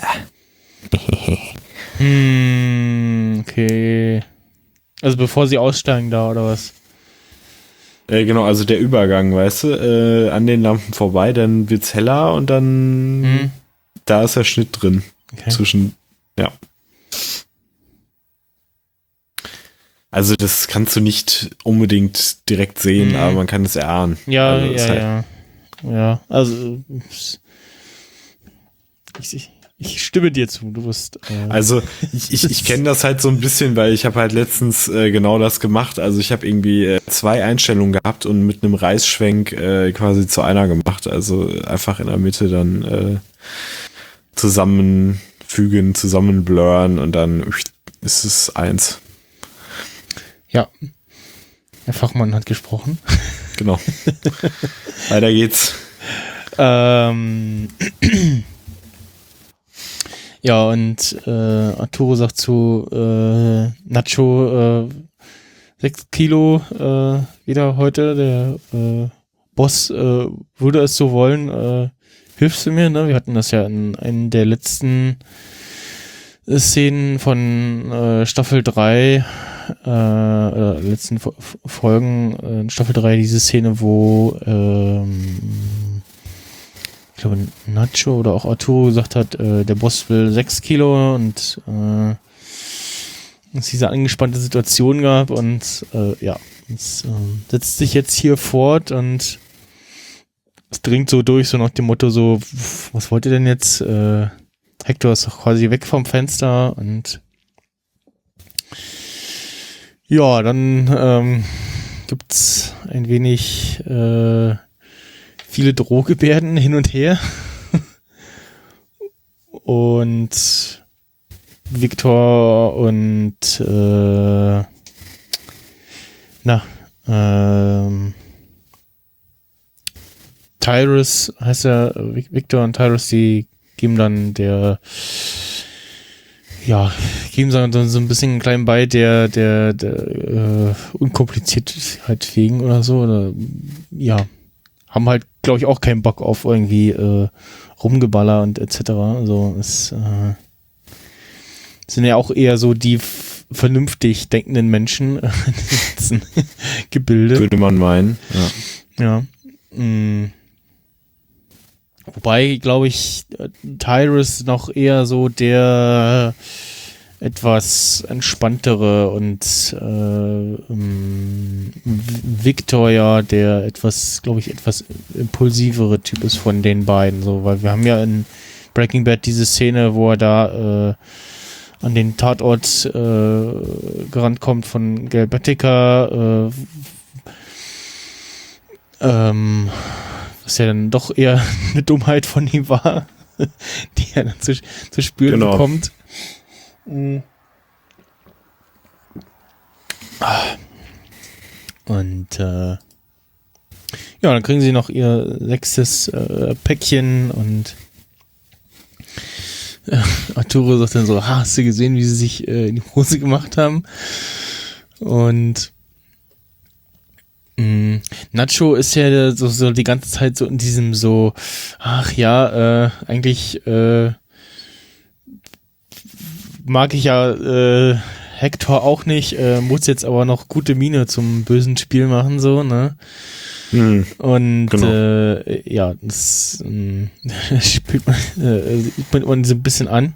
Hm, okay. Also bevor sie aussteigen da, oder was? Äh, genau, also der Übergang, weißt du, äh, an den Lampen vorbei, dann wird's heller und dann Hm. da ist der Schnitt drin. Okay. Zwischen, ja. Also das kannst du nicht unbedingt direkt sehen, Mhm. aber man kann es erahnen. Ja, also ja, ist halt, ja. Ja, also ich, ich, ich stimme dir zu, du wirst. Äh, Also ich, ich, ich kenne das halt so ein bisschen, weil ich habe halt letztens äh, genau das gemacht. Also ich habe irgendwie äh, zwei Einstellungen gehabt und mit einem Reißschwenk äh, quasi zu einer gemacht. Also einfach in der Mitte dann äh, zusammenfügen, zusammenblurren und dann ist es eins. ja. Der Fachmann hat gesprochen. Genau. Weiter geht's. Ähm, ja, und äh, Arturo sagt zu äh, Nacho, äh, sechs Kilo äh, wieder heute. Der äh, Boss äh, würde es so wollen. Äh, hilfst du mir? Ne? Wir hatten das ja in einer der letzten äh, Szenen von äh, Staffel drei, äh, oder letzten Fo- Folgen äh, in Staffel drei, diese Szene, wo ähm, ich glaube Nacho oder auch Arturo gesagt hat, äh, der Boss will sechs Kilo und äh, es diese angespannte Situation gab und äh, ja, es äh, setzt sich jetzt hier fort und es dringt so durch, so nach dem Motto so, was wollt ihr denn jetzt? Äh, Hector ist doch quasi weg vom Fenster und ja, dann ähm, gibt's ein wenig äh, viele Drohgebärden hin und her. Und Victor und äh, na, ähm, Tyrus heißt er, Victor und Tyrus, die geben dann der, ja, geben so, so ein bisschen einen kleinen bei der, der, der äh, Unkompliziertheit wegen oder so, oder, ja, haben halt, glaube ich, auch keinen Bock auf irgendwie äh, Rumgeballer und et cetera. Also es äh, sind ja auch eher so die f- vernünftig denkenden Menschen in diesem Gebilde. Würde man meinen, ja. Ja. Mh. Wobei, glaube ich, Tyrus noch eher so der etwas entspanntere und äh, ähm, Victor ja der etwas, glaube ich, etwas impulsivere Typ ist von den beiden. So, weil wir haben ja in Breaking Bad diese Szene, wo er da äh, an den Tatort äh, gerannt kommt von Gail Baedeker, äh, ähm, was ja dann doch eher eine Dummheit von ihm war, die er dann zu, zu spüren Genau. bekommt. Mhm. Und äh, ja, dann kriegen sie noch ihr sechstes äh, Päckchen und äh, Arturo sagt dann so, ha, hast du gesehen, wie sie sich äh, in die Hose gemacht haben? Und mh, Nacho ist ja so, so die ganze Zeit so in diesem so, ach ja, äh, eigentlich äh, mag ich ja äh, Hector auch nicht, äh, muss jetzt aber noch gute Miene zum bösen Spiel machen, so, ne? Hm, Und genau. äh, ja, das ähm, spielt man, äh, sieht man so ein bisschen an.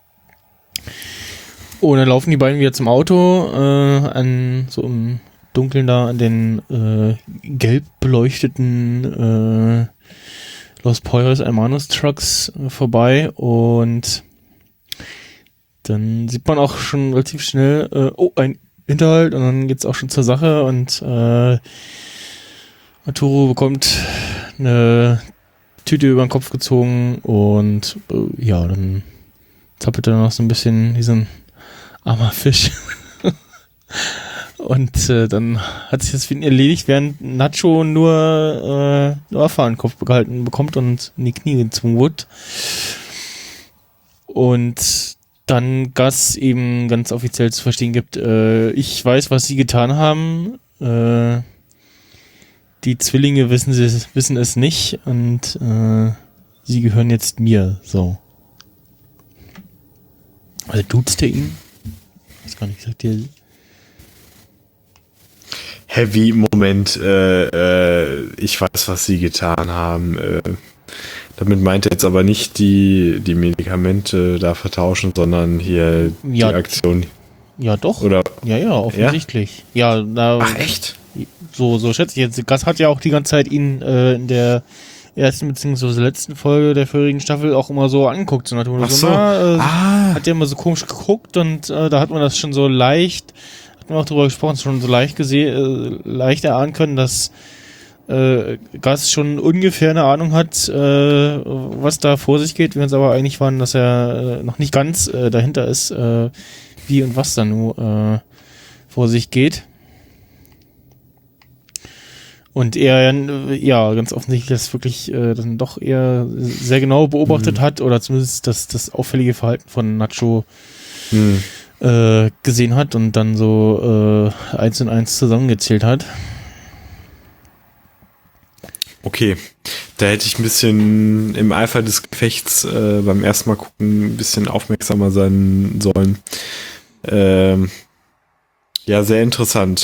Und dann laufen die beiden wieder zum Auto, äh, an so im Dunkeln da an den äh, gelb beleuchteten äh, Los Pollos Hermanos Trucks äh, vorbei und dann sieht man auch schon relativ schnell, äh, oh, ein Hinterhalt und dann geht's auch schon zur Sache und äh, Arturo bekommt eine Tüte über den Kopf gezogen und äh, ja, dann zappelt er noch so ein bisschen wie so ein armer Fisch. Und äh, dann hat sich das für ihn erledigt, während Nacho nur äh, nur Affe an den Kopf gehalten bekommt und in die Knie gezwungen wird. Und dann Gus eben ganz offiziell zu verstehen gibt, äh, ich weiß, was sie getan haben. Äh, die Zwillinge wissen, sie, wissen es nicht und äh, sie gehören jetzt mir. So. Also duzt er ihn? Ich weiß gar nicht, sagt ihr... Heavy Moment, äh, äh, ich weiß, was sie getan haben. Äh, damit meint er jetzt aber nicht die, die Medikamente da vertauschen, sondern hier Ja. die Aktion. Ja, doch. Oder? Ja, ja, offensichtlich. Ja, ja da, Ach, echt? so, so schätze ich jetzt. Gus hat ja auch die ganze Zeit ihn äh, in der ersten bzw. letzten Folge der vorherigen Staffel auch immer so angeguckt. So, Ach so, so. na, äh, Ah. hat der immer so komisch geguckt und äh, da hat man das schon so leicht, hat man auch drüber gesprochen, schon so leicht gesehen, äh, leicht erahnen können, dass äh, Gus schon ungefähr eine Ahnung hat, äh, was da vor sich geht, wir uns aber einig waren, dass er äh, noch nicht ganz äh, dahinter ist, äh, wie und was da nur äh, vor sich geht. Und er ja ganz offensichtlich das wirklich äh, dann doch eher sehr genau beobachtet Mhm. hat oder zumindest das, das auffällige Verhalten von Nacho Hm. äh, gesehen hat und dann so äh, eins und eins zusammengezählt hat. Okay, da hätte ich ein bisschen im Eifer des Gefechts äh, beim ersten Mal gucken ein bisschen aufmerksamer sein sollen. Ähm, ja, sehr interessant.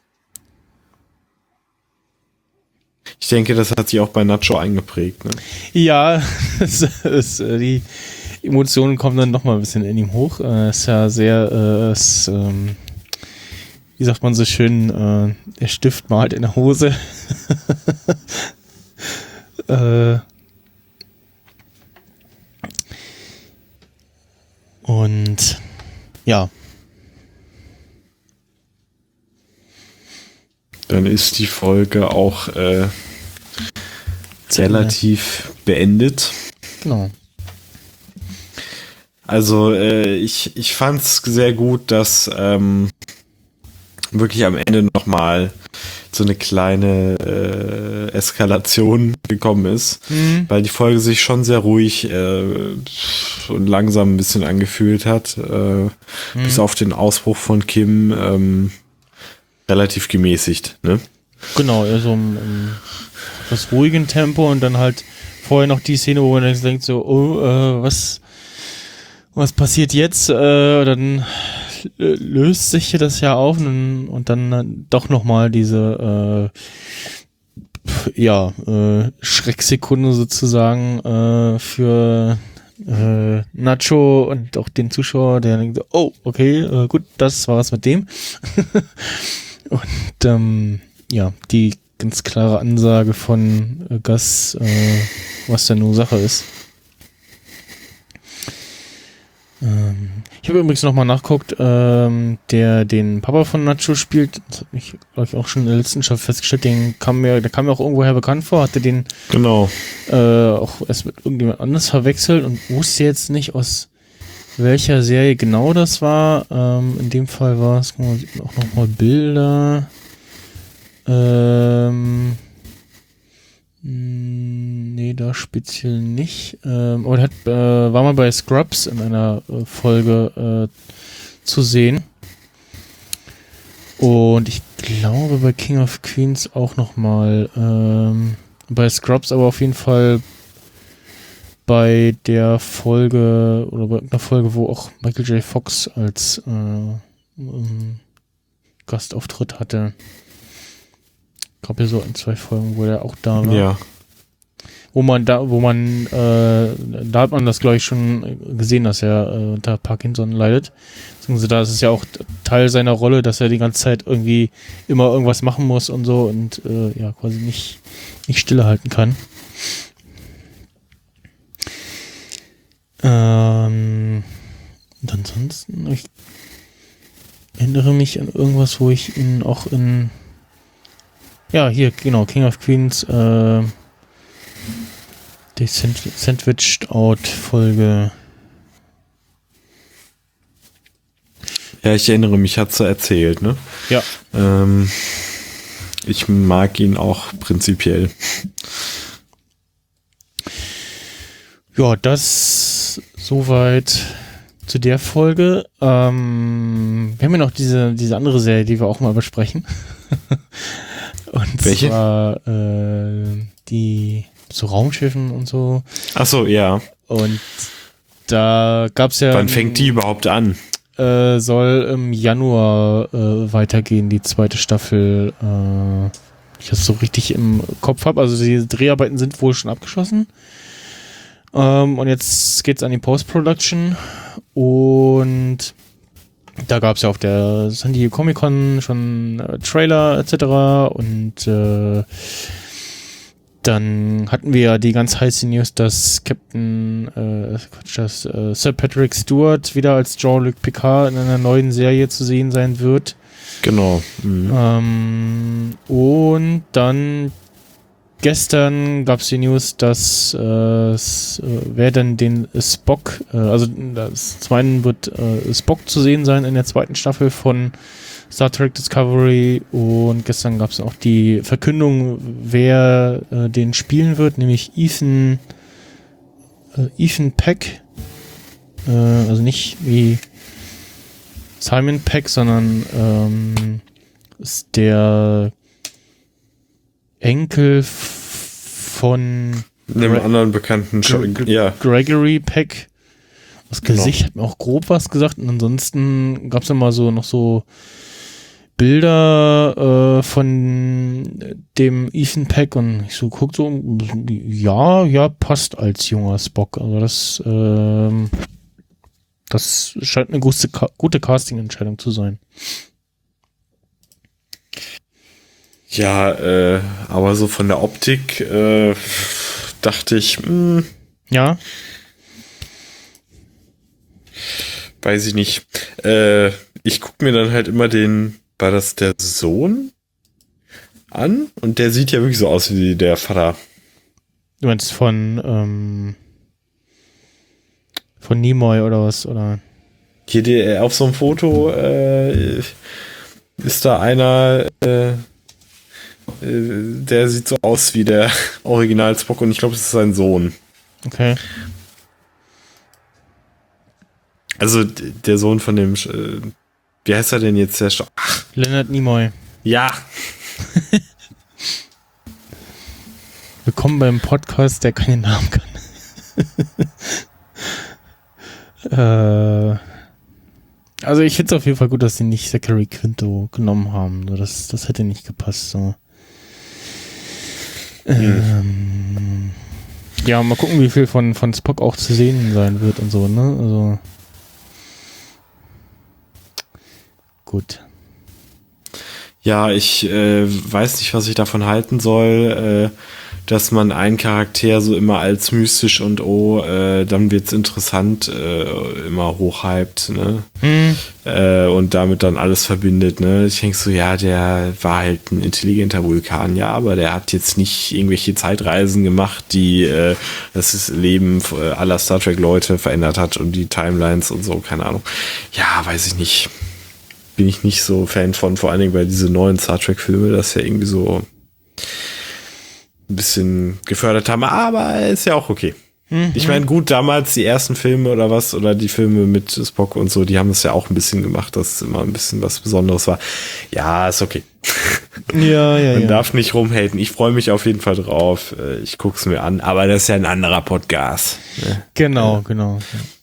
Ich denke, das hat sich auch bei Nacho eingeprägt. Ne? Ja, es, es, äh, die Emotionen kommen dann noch mal ein bisschen in ihm hoch. Äh, ist ja sehr, äh, es, ähm, wie sagt man so schön, äh, der Stift malt in der Hose. äh, und ja. Dann ist die Folge auch äh, relativ beendet. Genau. Also äh, ich, ich fand es sehr gut, dass ähm, wirklich am Ende nochmal so eine kleine äh, Eskalation gekommen ist, Mhm. weil die Folge sich schon sehr ruhig äh, und langsam ein bisschen angefühlt hat, äh, Mhm. bis auf den Ausbruch von Kim ähm, relativ gemäßigt, ne? Genau, eher so im, im etwas ruhigen Tempo und dann halt vorher noch die Szene, wo man dann denkt so, oh, äh, was, was passiert jetzt? Äh, dann äh, löst sich das ja auf und, und dann äh, doch nochmal diese äh, pf, ja, äh, Schrecksekunde sozusagen äh, für äh, Nacho und auch den Zuschauer, der denkt so, oh, okay, äh, gut, das war was mit dem. Und ähm, ja, die ganz klare Ansage von äh, Gus, äh, was denn nun Sache ist. Ähm, ich habe übrigens nochmal nachgeguckt, ähm, der den Papa von Nacho spielt, das habe ich, glaube ich, auch schon in der letzten Staffel festgestellt, den kam mir, der kam mir auch irgendwoher bekannt vor, hatte den Genau. äh, auch erst mit irgendjemand anders verwechselt und wusste jetzt nicht, aus welcher Serie genau das war. Ähm, in dem Fall war es, man sieht auch nochmal Bilder. Ähm, mh, nee, da speziell nicht. Ähm, aber er hat, äh, war mal bei Scrubs in einer äh, Folge äh, zu sehen. Und ich glaube bei King of Queens auch nochmal. Ähm, bei Scrubs aber auf jeden Fall bei der Folge oder bei einer Folge, wo auch Michael J. Fox als äh, ähm, Gastauftritt hatte. Ich glaube ja so in zwei Folgen, wo er auch da war. Ja. Wo man da, wo man, äh, da hat man das glaube ich schon gesehen, dass er äh, unter Parkinson leidet. Beziehungsweise da ist es ja auch Teil seiner Rolle, dass er die ganze Zeit irgendwie immer irgendwas machen muss und so und äh, ja quasi nicht, nicht stillehalten kann. Ähm, und ansonsten, ich erinnere mich an irgendwas, wo ich ihn auch in ja, hier, genau, King of Queens äh, die Sand- Sandwiched Out Folge. Ja, ich erinnere mich, hat's so erzählt, ne? Ja. Ähm, ich mag ihn auch prinzipiell. Ja, das soweit zu der Folge. Ähm, wir haben ja noch diese, diese andere Serie, die wir auch mal besprechen. Und Welche? zwar äh, die zu Raumschiffen und so. Ach so, ja. Und da gab's ja... Wann fängt die überhaupt an? Äh, soll im Januar äh, weitergehen, die zweite Staffel. Äh, ich das so richtig im Kopf habe. Also die Dreharbeiten sind wohl schon abgeschlossen. Ähm, und jetzt geht's an die Post-Production. Und da gab's ja auf der San Diego Comic-Con schon äh, Trailer et cetera. Und äh, dann hatten wir ja die ganz heiße News, dass Captain, äh, Quatsch, dass äh, Sir Patrick Stewart wieder als Jean-Luc Picard in einer neuen Serie zu sehen sein wird. Genau. Mhm. Ähm, und dann gestern gab es die News, dass äh, s- äh, wer denn den Spock, äh, also das, zum einen wird äh, Spock zu sehen sein in der zweiten Staffel von Star Trek Discovery und gestern gab es auch die Verkündung, wer äh, den spielen wird, nämlich Ethan äh, Ethan Peck, äh, also nicht wie Simon Peck, sondern ähm, ist der Enkel f- von Einem Gre- anderen bekannten Show. Gre- Ja. Gregory Peck. Das Genau. Gesicht hat mir auch grob was gesagt und ansonsten gab es immer so noch so Bilder äh, von dem Ethan Peck und ich so guck so, ja, ja, passt als junger Spock. Also das, ähm, das scheint eine gute, gute Casting-Entscheidung zu sein. Ja, äh, aber so von der Optik äh, dachte ich, mh, Ja, weiß ich nicht. Äh, ich gucke mir dann halt immer den, war das der Sohn an? Und der sieht ja wirklich so aus wie der Vater. du meinst von ähm, von Nimoy oder was, oder? Hier der, auf so einem Foto, äh, ist da einer, äh, der sieht so aus wie der Original Spock und ich glaube, das ist sein Sohn. Okay. Also der Sohn von dem, äh, wie heißt er denn jetzt? Der Ach. Leonard Nimoy. Ja. Willkommen beim Podcast, der keinen Namen kann. äh, also ich finde es auf jeden Fall gut, dass sie nicht Zachary Quinto genommen haben. Das, das hätte nicht gepasst. So. Ähm, ja, mal gucken, wie viel von, von Spock auch zu sehen sein wird und so, ne? Also gut. Ja, ich äh, weiß nicht, was ich davon halten soll, äh, dass man einen Charakter so immer als mystisch und oh, äh, dann wird's interessant, äh, immer hochhypt, ne? Hm. Äh, und damit dann alles verbindet, ne? Ich denke so, ja, der war halt ein intelligenter Vulkan, ja, aber der hat jetzt nicht irgendwelche Zeitreisen gemacht, die äh, das Leben aller Star Trek-Leute verändert hat und die Timelines und so, keine Ahnung. Ja, weiß ich nicht. Bin ich nicht so Fan von, vor allen Dingen bei diese neuen Star Trek-Filme, das ja irgendwie so ein bisschen gefördert haben, aber ist ja auch okay. Mhm. Ich meine, gut, damals die ersten Filme oder was, oder die Filme mit Spock und so, die haben es ja auch ein bisschen gemacht, dass es immer ein bisschen was Besonderes war. Ja, ist okay. Ja, ja, Man ja. darf nicht rumhaten. Ich freue mich auf jeden Fall drauf. Ich guck's mir an, aber das ist ja ein anderer Podcast. Ne? Genau, ja. genau.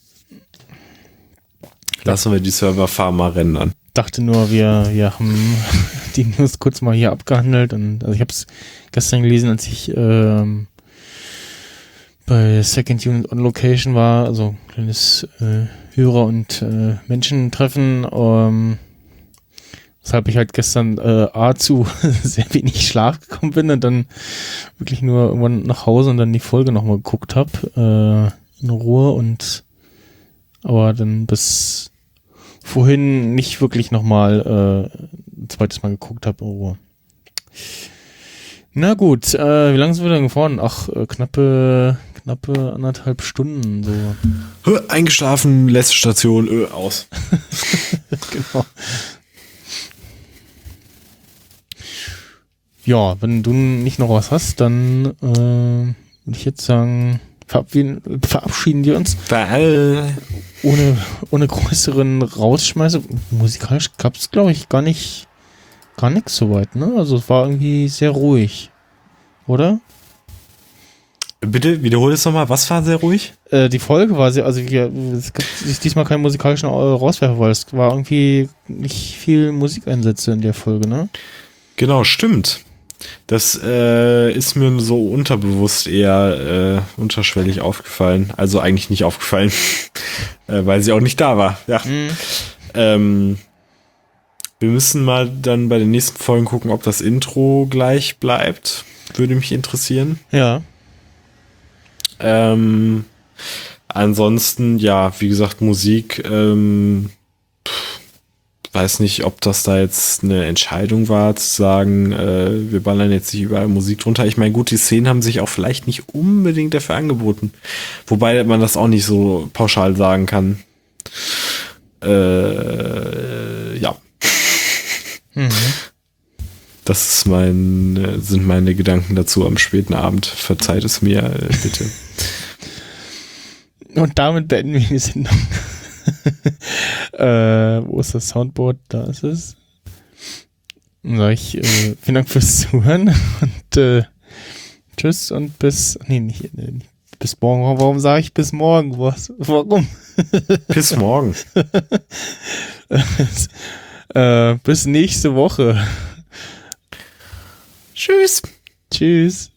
Lassen wir die Serverfarm mal rendern. Dachte nur, wir, wir haben die News kurz mal hier abgehandelt und also ich habe es gestern gelesen, als ich ähm, bei Second Unit on Location war, also ein kleines äh, Hörer- und äh, Menschentreffen, ähm, weshalb ich halt gestern äh, A zu sehr wenig Schlaf gekommen bin und dann wirklich nur irgendwann nach Hause und dann die Folge nochmal geguckt habe, äh, in Ruhe und aber dann bis vorhin nicht wirklich nochmal äh, ein zweites Mal geguckt habe. Oh. Na gut, äh, wie lange sind wir denn gefahren? Ach, äh, knappe, knappe anderthalb Stunden. So. Hö, eingeschlafen, letzte Station, öh, aus. Genau. Ja, wenn du nicht noch was hast, dann äh, würde ich jetzt sagen, verabschieden, verabschieden wir uns. Ohne, ohne größeren Rausschmeißer. Musikalisch gab es, glaube ich, gar nicht, gar nichts soweit, ne? Also es war irgendwie sehr ruhig. Oder? Bitte, wiederhole es nochmal. Was war sehr ruhig? Äh, die Folge war sehr, also wir, es gibt diesmal keinen musikalischen Rauswerfer, weil es war irgendwie nicht viel Musikeinsätze in der Folge, ne? Genau, stimmt. Das äh, ist mir so unterbewusst eher äh, unterschwellig aufgefallen. Also eigentlich nicht aufgefallen, äh, weil sie auch nicht da war. Ja. Mhm. Ähm, wir müssen mal dann bei den nächsten Folgen gucken, ob das Intro gleich bleibt. Würde mich interessieren. Ja. Ähm, ansonsten, ja, wie gesagt, Musik. Ähm, weiß nicht, ob das da jetzt eine Entscheidung war, zu sagen, äh, wir ballern jetzt nicht überall Musik drunter. Ich meine, gut, die Szenen haben sich auch vielleicht nicht unbedingt dafür angeboten. Wobei man das auch nicht so pauschal sagen kann. Äh, ja. Mhm. Das ist mein, sind meine Gedanken dazu am späten Abend. Verzeiht es mir, äh, bitte. Und damit beenden wir die Sendung. äh, wo ist das Soundboard? Da ist es. Dann sage ich äh, vielen Dank fürs Zuhören und äh, tschüss und bis nee, nicht, nee, nicht bis morgen. Warum sage ich bis morgen? Was? Warum? Bis morgen. äh, bis nächste Woche. Tschüss. Tschüss.